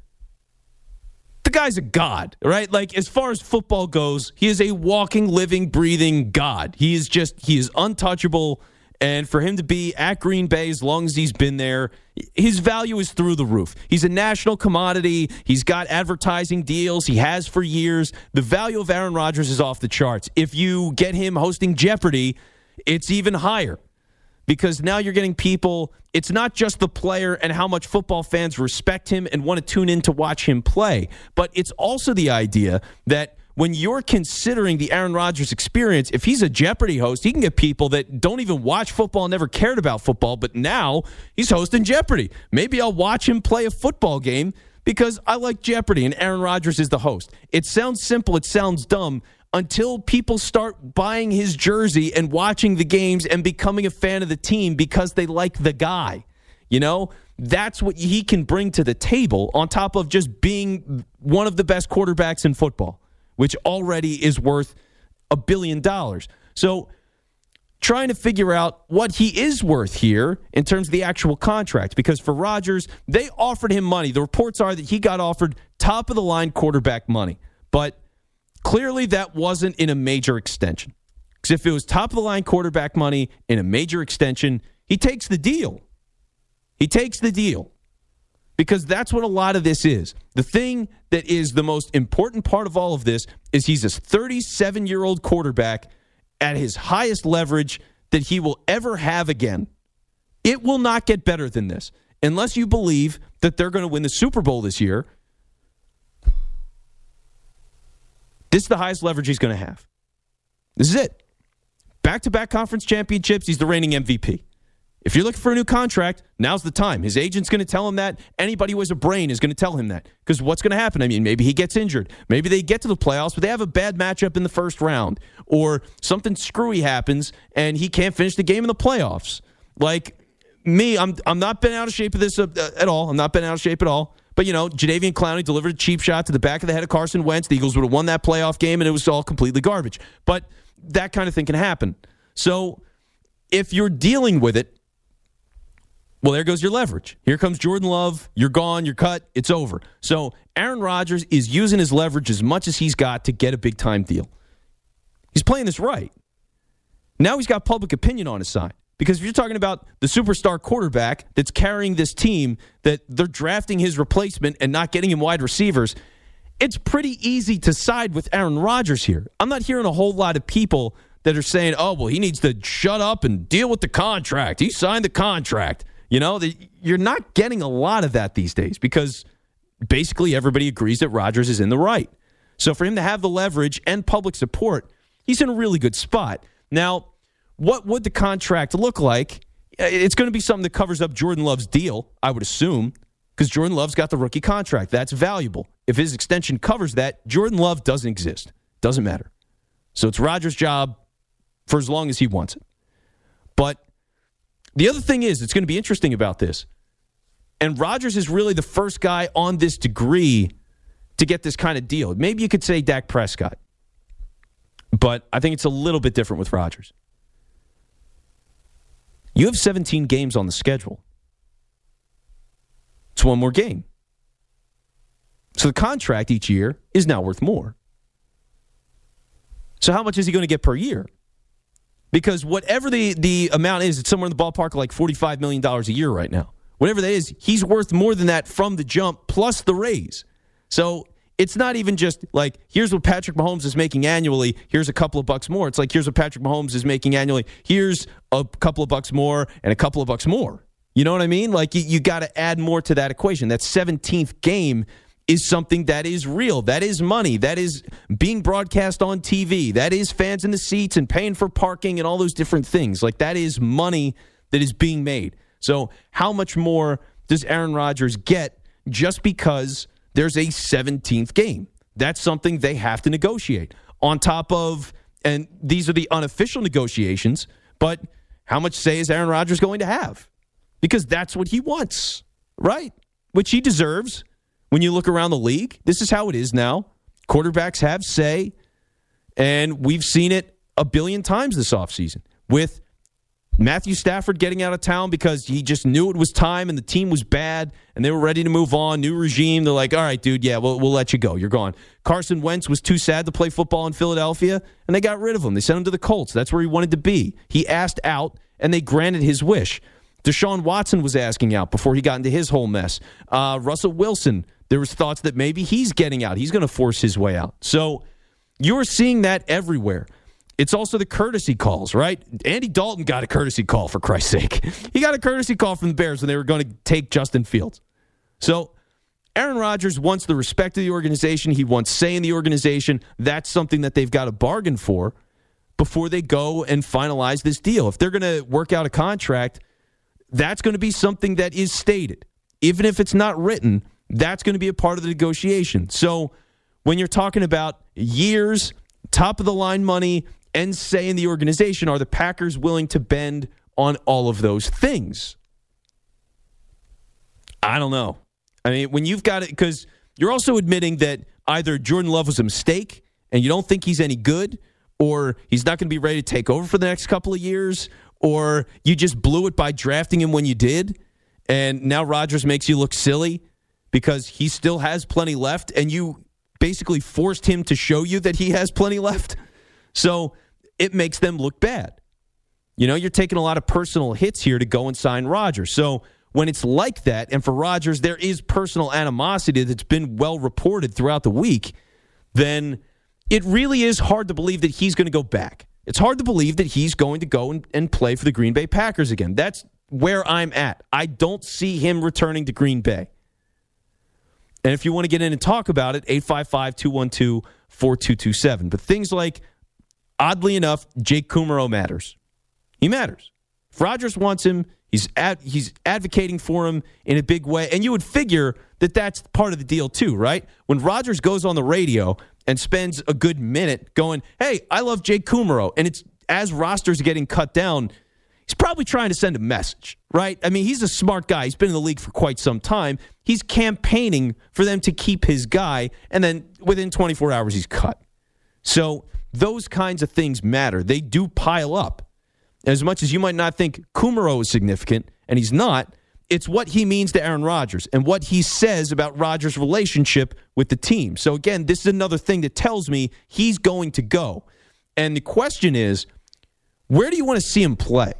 The guy's a god, right? Like, as far as football goes, he is a walking, living, breathing god. He is untouchable. And for him to be at Green Bay as long as he's been there, his value is through the roof. He's a national commodity. He's got advertising deals. He has for years. The value of Aaron Rodgers is off the charts. If you get him hosting Jeopardy, it's even higher. Because now you're getting people, it's not just the player and how much football fans respect him and want to tune in to watch him play, but it's also the idea that when you're considering the Aaron Rodgers experience, if he's a Jeopardy host, he can get people that don't even watch football, never cared about football, but now he's hosting Jeopardy. Maybe I'll watch him play a football game because I like Jeopardy and Aaron Rodgers is the host. It sounds simple, it sounds dumb, until people start buying his jersey and watching the games and becoming a fan of the team because they like the guy. You know, that's what he can bring to the table on top of just being one of the best quarterbacks in football, which already is worth $1 billion. So trying to figure out what he is worth here in terms of the actual contract, because for Rodgers, they offered him money. The reports are that he got offered top-of-the-line quarterback money, but clearly that wasn't in a major extension. Because if it was top-of-the-line quarterback money in a major extension, he takes the deal. He takes the deal. Because that's what a lot of this is. The thing that is the most important part of all of this is he's a 37-year-old quarterback at his highest leverage that he will ever have again. It will not get better than this. Unless you believe that they're going to win the Super Bowl this year, this is the highest leverage he's going to have. This is it. Back-to-back conference championships, he's the reigning MVP. If you're looking for a new contract, now's the time. His agent's going to tell him that. Anybody who has a brain is going to tell him that. Because what's going to happen? I mean, maybe he gets injured. Maybe they get to the playoffs, but they have a bad matchup in the first round. Or something screwy happens, and he can't finish the game in the playoffs. Like me, I'm not been out of shape of this at all. I'm not been out of shape at all. But, you know, Jadeveon Clowney delivered a cheap shot to the back of the head of Carson Wentz. The Eagles would have won that playoff game, and it was all completely garbage. But that kind of thing can happen. So if you're dealing with it, well, there goes your leverage. Here comes Jordan Love. You're gone. You're cut. It's over. So Aaron Rodgers is using his leverage as much as he's got to get a big-time deal. He's playing this right. Now he's got public opinion on his side. Because if you're talking about the superstar quarterback that's carrying this team, that they're drafting his replacement and not getting him wide receivers, it's pretty easy to side with Aaron Rodgers here. I'm not hearing a whole lot of people that are saying, oh, well, he needs to shut up and deal with the contract. He signed the contract. You know, you're not getting a lot of that these days because basically everybody agrees that Rodgers is in the right. So for him to have the leverage and public support, he's in a really good spot. Now, what would the contract look like? It's going to be something that covers up Jordan Love's deal, I would assume, because Jordan Love's got the rookie contract. That's valuable. If his extension covers that, Jordan Love doesn't exist. Doesn't matter. So it's Rodgers' job for as long as he wants it. But the other thing is, it's going to be interesting about this, and Rodgers is really the first guy on this degree to get this kind of deal. Maybe you could say Dak Prescott, but I think it's a little bit different with Rodgers. You have 17 games on the schedule. It's one more game. So the contract each year is now worth more. So how much is he going to get per year? Because whatever the amount is, it's somewhere in the ballpark of like $45 million a year right now. whatever that is, he's worth more than that from the jump plus the raise. So it's not even just like, here's what Patrick Mahomes is making annually, here's a couple of bucks more. It's like, here's what Patrick Mahomes is making annually, here's a couple of bucks more and a couple of bucks more. You know what I mean? Like, you got to add more to that equation. That 17th game is something that is real. That is money. That is being broadcast on TV. That is fans in the seats and paying for parking and all those different things. Like, that is money that is being made. So how much more does Aaron Rodgers get just because there's a 17th game? That's something they have to negotiate. On top of, and these are the unofficial negotiations, but how much say is Aaron Rodgers going to have? Because that's what he wants, right? Which he deserves. When you look around the league, this is how it is now. Quarterbacks have say, and we've seen it a billion times this offseason with Matthew Stafford getting out of town because he just knew it was time and the team was bad and they were ready to move on. New regime. They're like, all right, dude, yeah, we'll let you go. You're gone. Carson Wentz was too sad to play football in Philadelphia, and they got rid of him. They sent him to the Colts. That's where he wanted to be. He asked out, and they granted his wish. Deshaun Watson was asking out before he got into his whole mess. Russell Wilson, there was thoughts that maybe he's getting out. He's going to force his way out. So you're seeing that everywhere. It's also the courtesy calls, right? Andy Dalton got a courtesy call, for Christ's sake. He got a courtesy call from the Bears when they were going to take Justin Fields. So Aaron Rodgers wants the respect of the organization. He wants say in the organization. That's something that they've got to bargain for before they go and finalize this deal. If they're going to work out a contract, that's going to be something that is stated. Even if it's not written, that's going to be a part of the negotiation. So when you're talking about years, top-of-the-line money, and say in the organization, are the Packers willing to bend on all of those things? I don't know. I mean, when you've got it, because you're also admitting that either Jordan Love was a mistake and you don't think he's any good, or he's not going to be ready to take over for the next couple of years, or you just blew it by drafting him when you did, and now Rodgers makes you look silly because he still has plenty left, and you basically forced him to show you that he has plenty left. So it makes them look bad. You know, you're taking a lot of personal hits here to go and sign Rodgers. So when it's like that, and for Rodgers there is personal animosity that's been well reported throughout the week, then it really is hard to believe that he's going to go back. It's hard to believe that he's going to go and play for the Green Bay Packers again. That's where I'm at. I don't see him returning to Green Bay. And if you want to get in and talk about it, 855-212-4227. But things like, oddly enough, Jake Kumerow matters. He matters. If Rodgers wants him, he's advocating for him in a big way. And you would figure that that's part of the deal too, right? When Rodgers goes on the radio and spends a good minute going, hey, I love Jake Kumerow, and it's as rosters are getting cut down, he's probably trying to send a message, right? I mean, he's a smart guy. He's been in the league for quite some time. He's campaigning for them to keep his guy, and then within 24 hours, he's cut. So those kinds of things matter. They do pile up. As much as you might not think Kumerow is significant, and he's not, it's what he means to Aaron Rodgers and what he says about Rodgers' relationship with the team. So again, this is another thing that tells me he's going to go. And the question is, where do you want to see him play?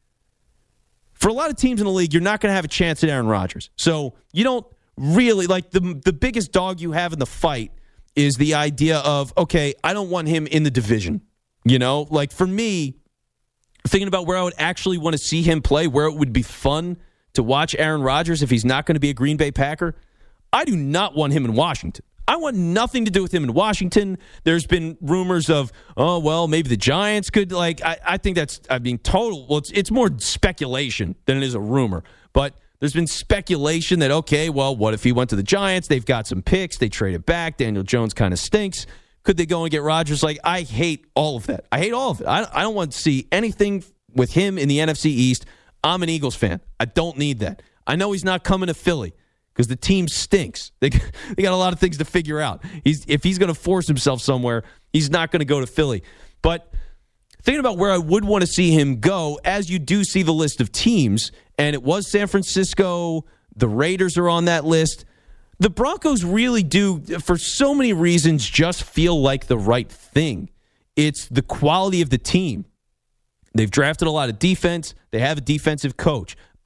For a lot of teams in the league, you're not going to have a chance at Aaron Rodgers. So you don't really, like, the biggest dog you have in the fight is the idea of, okay, I don't want him in the division. You know, like for me, thinking about where I would actually want to see him play, where it would be fun to watch Aaron Rodgers if he's not going to be a Green Bay Packer, I do not want him in Washington. I want nothing to do with him in Washington. There's been rumors of, oh, well, maybe the Giants could, like, I think that's, I mean, total, well, it's more speculation than it is a rumor. But there's been speculation that, okay, well, what if he went to the Giants? They've got some picks. They trade it back. Daniel Jones kind of stinks. Could they go and get Rodgers? Like, I hate all of that. I hate all of it. I don't want to see anything with him in the NFC East. I'm an Eagles fan. I don't need that. I know he's not coming to Philly because the team stinks. They got a lot of things to figure out. If he's going to force himself somewhere, he's not going to go to Philly. But thinking about where I would want to see him go, as you do see the list of teams, and it was San Francisco, the Raiders are on that list. The Broncos really do, for so many reasons, just feel like the right thing. It's the quality of the team. They've drafted a lot of defense. They have a defensive coach.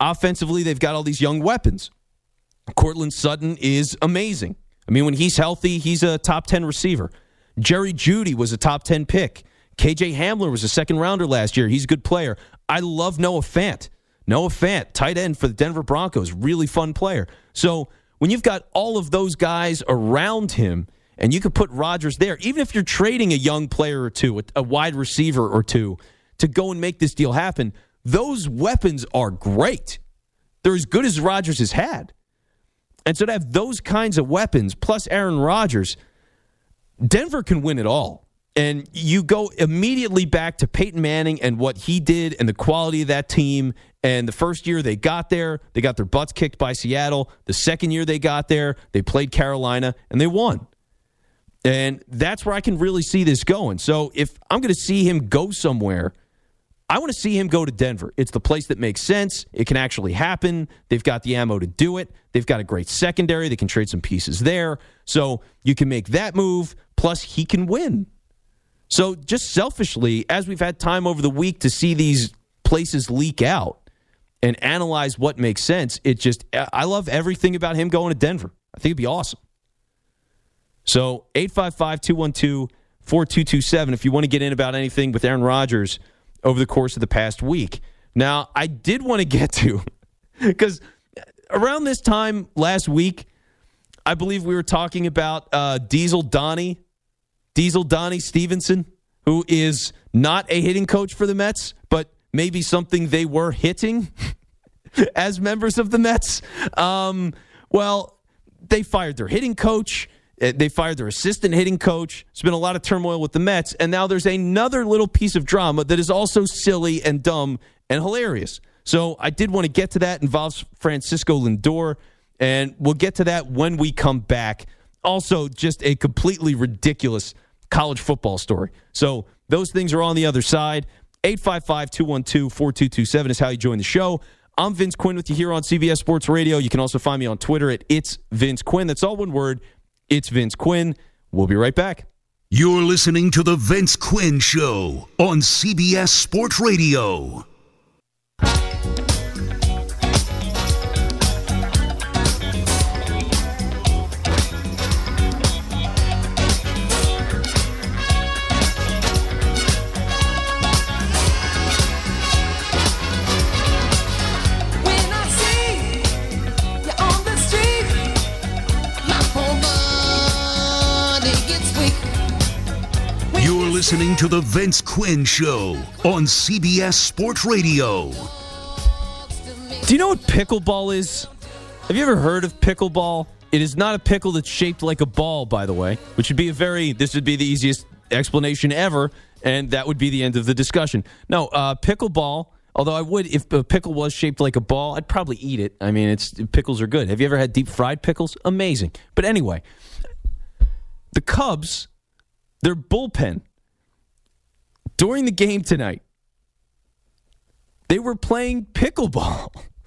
Offensively, they've got all these young weapons. Cortland Sutton is amazing. I mean, when he's healthy, he's a top 10 receiver. Jerry Jeudy was a top 10 pick. KJ Hamler was a second rounder last year. He's a good player. I love Noah Fant. Noah Fant, tight end for the Denver Broncos, really fun player. So when you've got all of those guys around him, and you could put Rodgers there, even if you're trading a young player or two, a wide receiver or two, to go and make this deal happen, those weapons are great. They're as good as Rodgers has had. And so to have those kinds of weapons, plus Aaron Rodgers, Denver can win it all. And you go immediately back to Peyton Manning and what he did and the quality of that team. And the first year they got there, they got their butts kicked by Seattle. The second year they got there, they played Carolina, and they won. And that's where I can really see this going. So if I'm going to see him go somewhere, I want to see him go to Denver. It's the place that makes sense. It can actually happen. They've got the ammo to do it. They've got a great secondary. They can trade some pieces there. So you can make that move, plus he can win. So just selfishly, as we've had time over the week to see these places leak out and analyze what makes sense, I love everything about him going to Denver. I think it'd be awesome. So 855-212-4227 if you want to get in about anything with Aaron Rodgers over the course of the past week. Now, I did want to get to, because around this time last week, I believe we were talking about Diesel Donnie Stevenson, who is not a hitting coach for the Mets, but maybe something they were hitting as members of the Mets. Well, they fired their hitting coach. They fired their assistant hitting coach. There's been a lot of turmoil with the Mets, and now there's another little piece of drama that is also silly and dumb and hilarious. So I did want to get to that. It involves Francisco Lindor, and we'll get to that when we come back. Also, just a completely ridiculous college football story. So those things are on the other side. 855-212-4227 is how you join the show. I'm Vince Quinn with you here on CBS Sports Radio. You can also find me on Twitter at It's Vince Quinn. That's all one word. It's Vince Quinn. We'll be right back. You're listening to The Vince Quinn Show on CBS Sports Radio. Listening to The Vince Quinn Show on CBS Sports Radio. Do you know what pickleball is? Have you ever heard of pickleball? It is not a pickle that's shaped like a ball, by the way, which would be this would be the easiest explanation ever, and that would be the end of the discussion. No, pickleball, although if a pickle was shaped like a ball, I'd probably eat it. I mean, pickles are good. Have you ever had deep fried pickles? Amazing. But anyway, the Cubs, their bullpen, during the game tonight, they were playing pickleball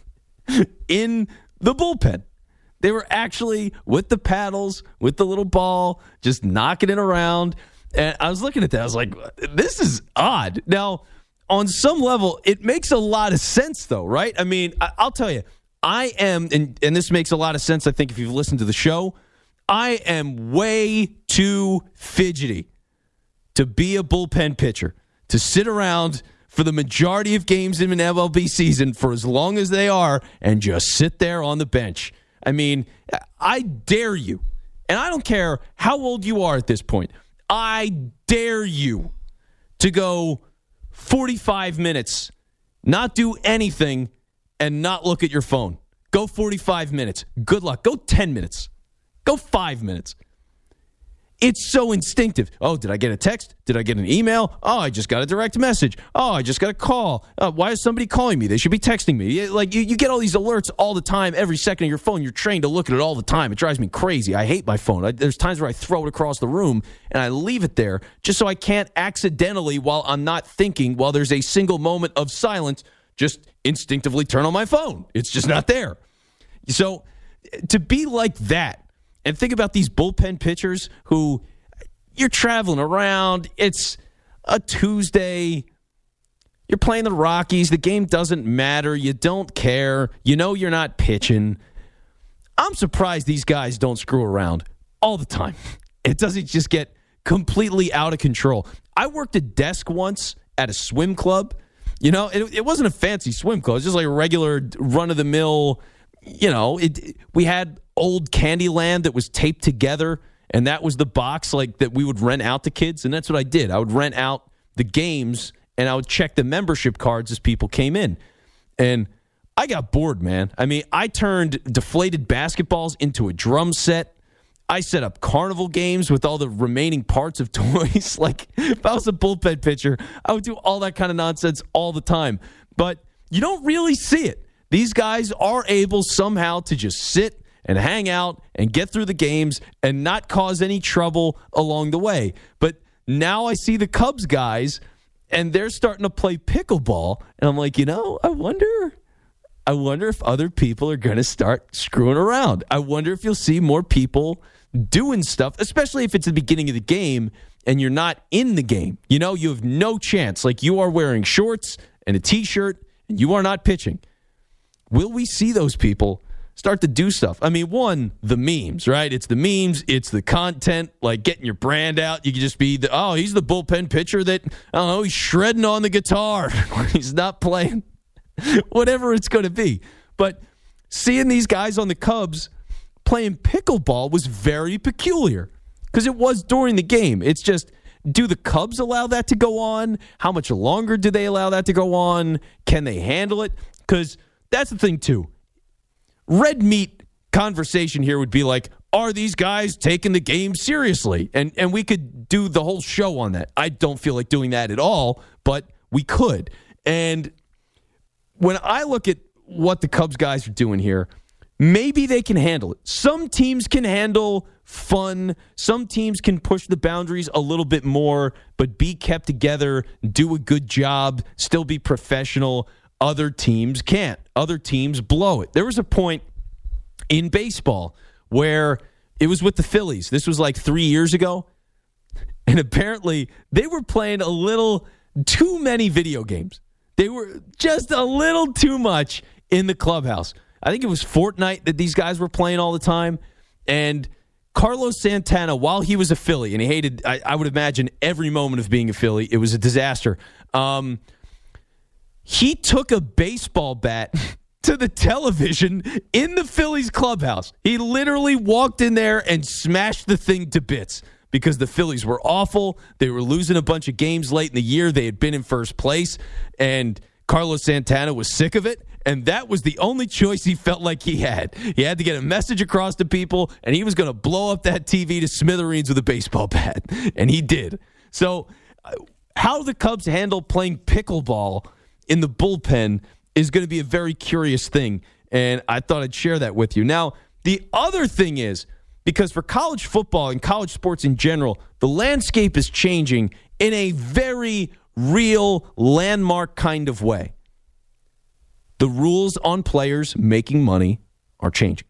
in the bullpen. They were actually with the paddles, with the little ball, just knocking it around. And I was looking at that. I was like, this is odd. Now, on some level, it makes a lot of sense, though, right? I mean, I'll tell you, I am, and this makes a lot of sense, I think, if you've listened to the show, I am way too fidgety to be a bullpen pitcher, to sit around for the majority of games in an MLB season for as long as they are and just sit there on the bench. I mean, I dare you, and I don't care how old you are at this point, I dare you to go 45 minutes, not do anything, and not look at your phone. Go 45 minutes. Good luck. Go 10 minutes. Go 5 minutes. It's so instinctive. Oh, did I get a text? Did I get an email? Oh, I just got a direct message. Oh, I just got a call. Why is somebody calling me? They should be texting me. Like you get all these alerts all the time, every second of your phone. You're trained to look at it all the time. It drives me crazy. I hate my phone. There's times where I throw it across the room and I leave it there just so I can't accidentally, while I'm not thinking, while there's a single moment of silence, just instinctively turn on my phone. It's just not there. So to be like that, and think about these bullpen pitchers who you're traveling around. It's a Tuesday. You're playing the Rockies. The game doesn't matter. You don't care. You know you're not pitching. I'm surprised these guys don't screw around all the time. It doesn't just get completely out of control. I worked a desk once at a swim club. You know, it wasn't a fancy swim club. It was just like a regular run-of-the-mill, you know. We had old Candyland that was taped together, and that was the box like that we would rent out to kids, and that's what I did. I would rent out the games, and I would check the membership cards as people came in. And I got bored, man. I mean, I turned deflated basketballs into a drum set. I set up carnival games with all the remaining parts of toys. Like, if I was a bullpen pitcher, I would do all that kind of nonsense all the time. But you don't really see it. These guys are able somehow to just sit and hang out and get through the games and not cause any trouble along the way. But now I see the Cubs guys, and they're starting to play pickleball. And I'm like, I wonder if other people are going to start screwing around. I wonder if you'll see more people doing stuff, especially if it's the beginning of the game and you're not in the game. You have no chance. Like, you are wearing shorts and a T-shirt and you are not pitching. Will we see those people start to do stuff? I mean, one, the memes, right? It's the memes. It's the content, like getting your brand out. You can just be he's the bullpen pitcher that, I don't know, he's shredding on the guitar when he's not playing. Whatever it's going to be. But seeing these guys on the Cubs playing pickleball was very peculiar because it was during the game. It's just, do the Cubs allow that to go on? How much longer do they allow that to go on? Can they handle it? Because that's the thing, too. Red meat conversation here would be like, are these guys taking the game seriously? And we could do the whole show on that. I don't feel like doing that at all, but we could. And when I look at what the Cubs guys are doing here, maybe they can handle it. Some teams can handle fun. Some teams can push the boundaries a little bit more, but be kept together, do a good job, still be professional. Other teams can't. Other teams blow it. There was a point in baseball where it was with the Phillies. This was like 3 years ago. And apparently they were playing a little too many video games. They were just a little too much in the clubhouse. I think it was Fortnite that these guys were playing all the time. And Carlos Santana, while he was a Philly, and he hated, I would imagine, every moment of being a Philly, it was a disaster. He took a baseball bat to the television in the Phillies clubhouse. He literally walked in there and smashed the thing to bits because the Phillies were awful. They were losing a bunch of games late in the year. They had been in first place, and Carlos Santana was sick of it, and that was the only choice he felt like he had. He had to get a message across to people, and he was going to blow up that TV to smithereens with a baseball bat, and he did. So how the Cubs handle playing pickleball in the bullpen is going to be a very curious thing, and I thought I'd share that with you. Now, the other thing is, because for college football and college sports in general, the landscape is changing in a very real landmark kind of way. The rules on players making money are changing.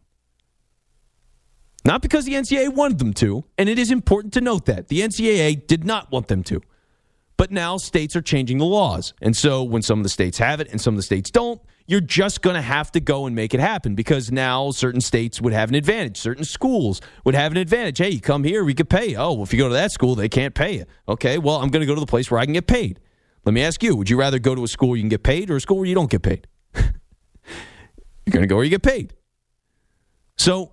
Not because the NCAA wanted them to, and it is important to note that. The NCAA did not want them to. But now states are changing the laws. And so when some of the states have it and some of the states don't, you're just going to have to go and make it happen because now certain states would have an advantage. Certain schools would have an advantage. Hey, you come here, we could pay you. Oh, well, if you go to that school, they can't pay you. Okay, well, I'm going to go to the place where I can get paid. Let me ask you, would you rather go to a school where you can get paid or a school where you don't get paid? You're going to go where you get paid. So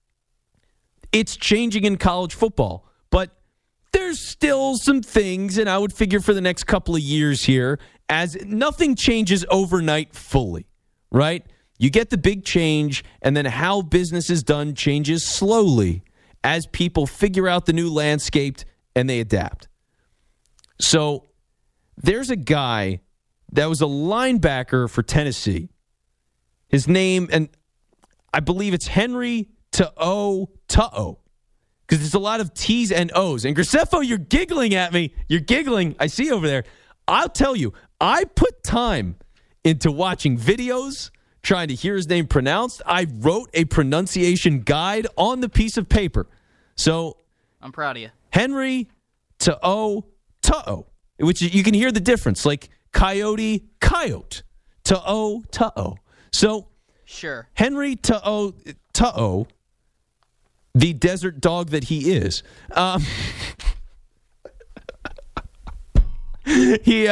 it's changing in college football, but there's still some things, and I would figure for the next couple of years here, as nothing changes overnight fully, right? You get the big change, and then how business is done changes slowly as people figure out the new landscape and they adapt. So there's a guy that was a linebacker for Tennessee. His name, and I believe it's Henry Tu'o, because there's a lot of T's and O's. And Graceffo, you're giggling at me. You're giggling. I see over there. I'll tell you, I put time into watching videos, trying to hear his name pronounced. I wrote a pronunciation guide on the piece of paper. So I'm proud of you. Henry Tu'o, which you can hear the difference. Like coyote, coyote. Ta'o, ta'o. So, sure. Henry Ta'o, the desert dog that he is, he,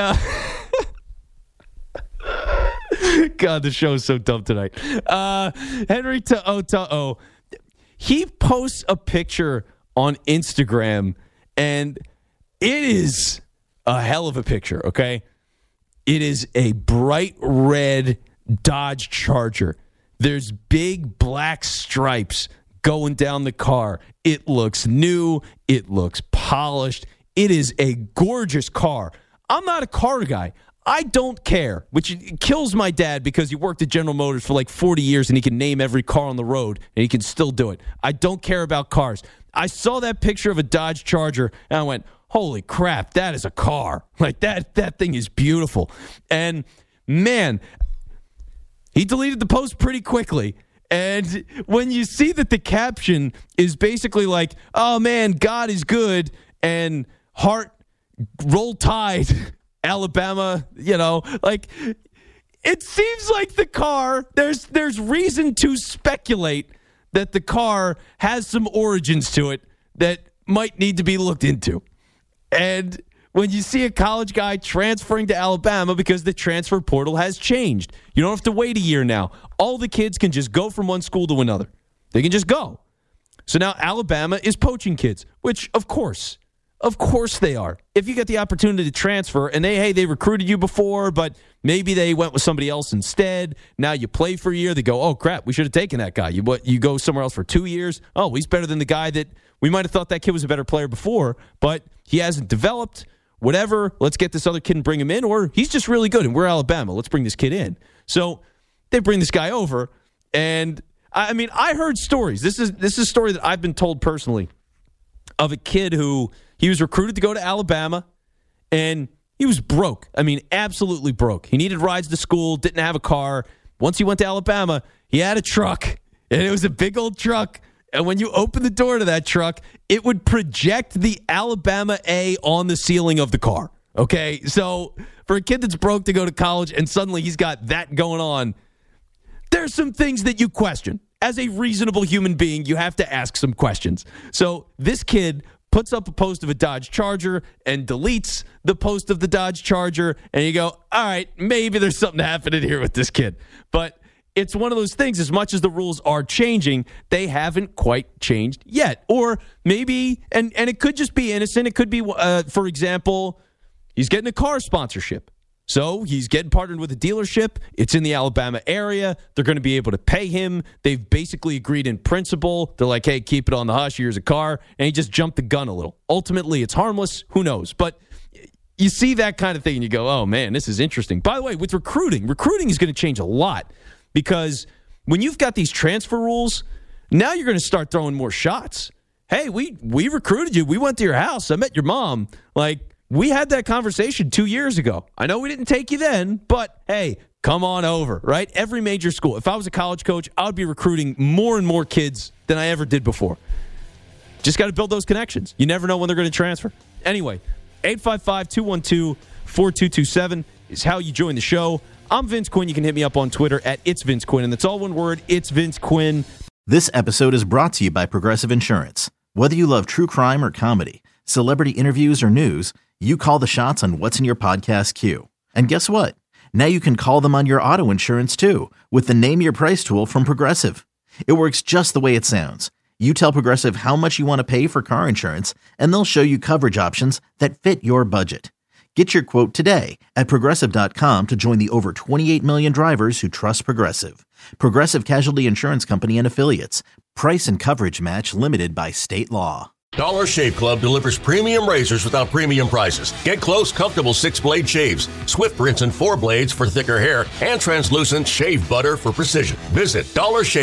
God, the show is so dumb tonight. Henry Ta'o, he posts a picture on Instagram, and it is a hell of a picture, okay? It is a bright red Dodge Charger. There's big black stripes going down the car. It looks new. It looks polished. It is a gorgeous car. I'm not a car guy. I don't care, which kills my dad because he worked at General Motors for like 40 years and he can name every car on the road and he can still do it. I don't care about cars. I saw that picture of a Dodge Charger and I went, holy crap, that is a car. Like that thing is beautiful. And man, he deleted the post pretty quickly. And when you see that the caption is basically like, oh man, God is good and heart roll tide, Alabama, like it seems like the car, there's reason to speculate that the car has some origins to it that might need to be looked into. And when you see a college guy transferring to Alabama because the transfer portal has changed, you don't have to wait a year now. All the kids can just go from one school to another. They can just go. So now Alabama is poaching kids, which of course they are. If you get the opportunity to transfer and they recruited you before, but maybe they went with somebody else instead. Now you play for a year. They go, oh crap, we should have taken that guy. You go somewhere else for 2 years. Oh, he's better than the guy that we might have thought that kid was a better player before, but he hasn't developed. Whatever, let's get this other kid and bring him in, or he's just really good and we're Alabama. Let's bring this kid in. So they bring this guy over, and I heard stories. This is a story that I've been told personally of a kid who he was recruited to go to Alabama, and he was broke. Absolutely broke. He needed rides to school, didn't have a car. Once he went to Alabama, he had a truck, and it was a big old truck. And when you open the door to that truck, it would project the Alabama A on the ceiling of the car. Okay? So for a kid that's broke to go to college and suddenly he's got that going on, there's some things that you question. As a reasonable human being, you have to ask some questions. So this kid puts up a post of a Dodge Charger and deletes the post of the Dodge Charger, and you go, all right, maybe there's something happening here with this kid. But it's one of those things, as much as the rules are changing, they haven't quite changed yet. Or maybe, and it could just be innocent. It could be, for example, he's getting a car sponsorship. So he's getting partnered with a dealership. It's in the Alabama area. They're going to be able to pay him. They've basically agreed in principle. They're like, hey, keep it on the hush. Here's a car. And he just jumped the gun a little. Ultimately, it's harmless. Who knows? But you see that kind of thing and you go, oh, man, this is interesting. By the way, with recruiting is going to change a lot. Because when you've got these transfer rules, now you're going to start throwing more shots. Hey, we recruited you. We went to your house. I met your mom. Like, we had that conversation 2 years ago. I know we didn't take you then, but hey, come on over, right? Every major school. If I was a college coach, I would be recruiting more and more kids than I ever did before. Just got to build those connections. You never know when they're going to transfer. Anyway, 855-212-4227 is how you join the show. I'm Vince Quinn. You can hit me up on Twitter at It's Vince Quinn, and that's all one word. It's Vince Quinn. This episode is brought to you by Progressive Insurance. Whether you love true crime or comedy, celebrity interviews or news, you call the shots on what's in your podcast queue. And guess what? Now you can call them on your auto insurance too with the Name Your Price tool from Progressive. It works just the way it sounds. You tell Progressive how much you want to pay for car insurance, and they'll show you coverage options that fit your budget. Get your quote today at Progressive.com to join the over 28 million drivers who trust Progressive. Progressive Casualty Insurance Company and Affiliates. Price and coverage match limited by state law. Dollar Shave Club delivers premium razors without premium prices. Get close, comfortable 6-blade shaves, Swift rinse and 4 blades for thicker hair, and translucent shave butter for precision. Visit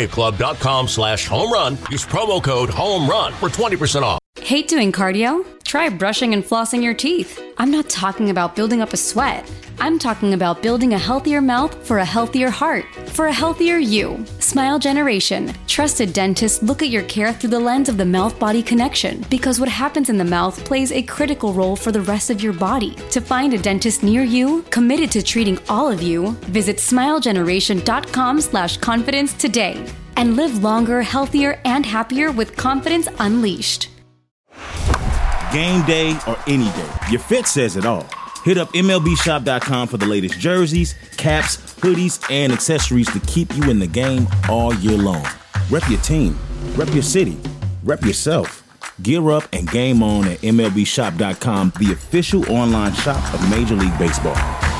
DollarShaveClub.com/home run. Use promo code HOMERUN for 20% off. Hate doing cardio? try brushing and flossing your teeth. I'm not talking about building up a sweat. I'm talking about building a healthier mouth for a healthier heart, for a healthier you. Smile Generation. Trusted dentists look at your care through the lens of the mouth-body connection, because what happens in the mouth plays a critical role for the rest of your body. To find a dentist near you, committed to treating all of you, visit smilegeneration.com/confidence today. And live longer, healthier, and happier with confidence unleashed. Game day or any day, your fit says it all. Hit up MLBshop.com for the latest jerseys, caps, hoodies, and accessories to keep you in the game all year long. Rep your team, rep your city, rep yourself. Gear up and game on at MLBshop.com, the official online shop of Major League Baseball.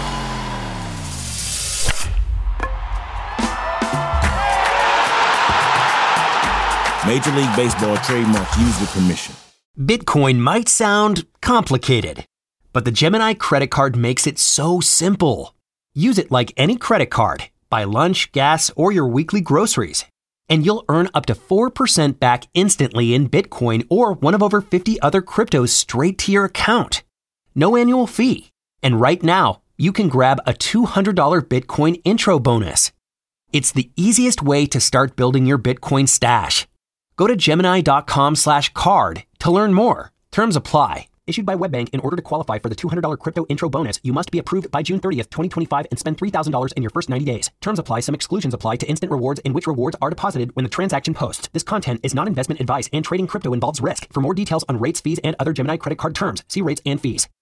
Major League Baseball trademark used with permission. Bitcoin might sound complicated, but the Gemini credit card makes it so simple. Use it like any credit card. Buy lunch, gas, or your weekly groceries, and you'll earn up to 4% back instantly in Bitcoin or one of over 50 other cryptos straight to your account. No annual fee. And right now, you can grab a $200 Bitcoin intro bonus. It's the easiest way to start building your Bitcoin stash. Go to Gemini.com/card to learn more. Terms apply. Issued by WebBank. In order to qualify for the $200 crypto intro bonus, you must be approved by June 30th, 2025 and spend $3,000 in your first 90 days. Terms apply. Some exclusions apply to instant rewards in which rewards are deposited when the transaction posts. This content is not investment advice and trading crypto involves risk. For more details on rates, fees, and other Gemini credit card terms, see rates and fees.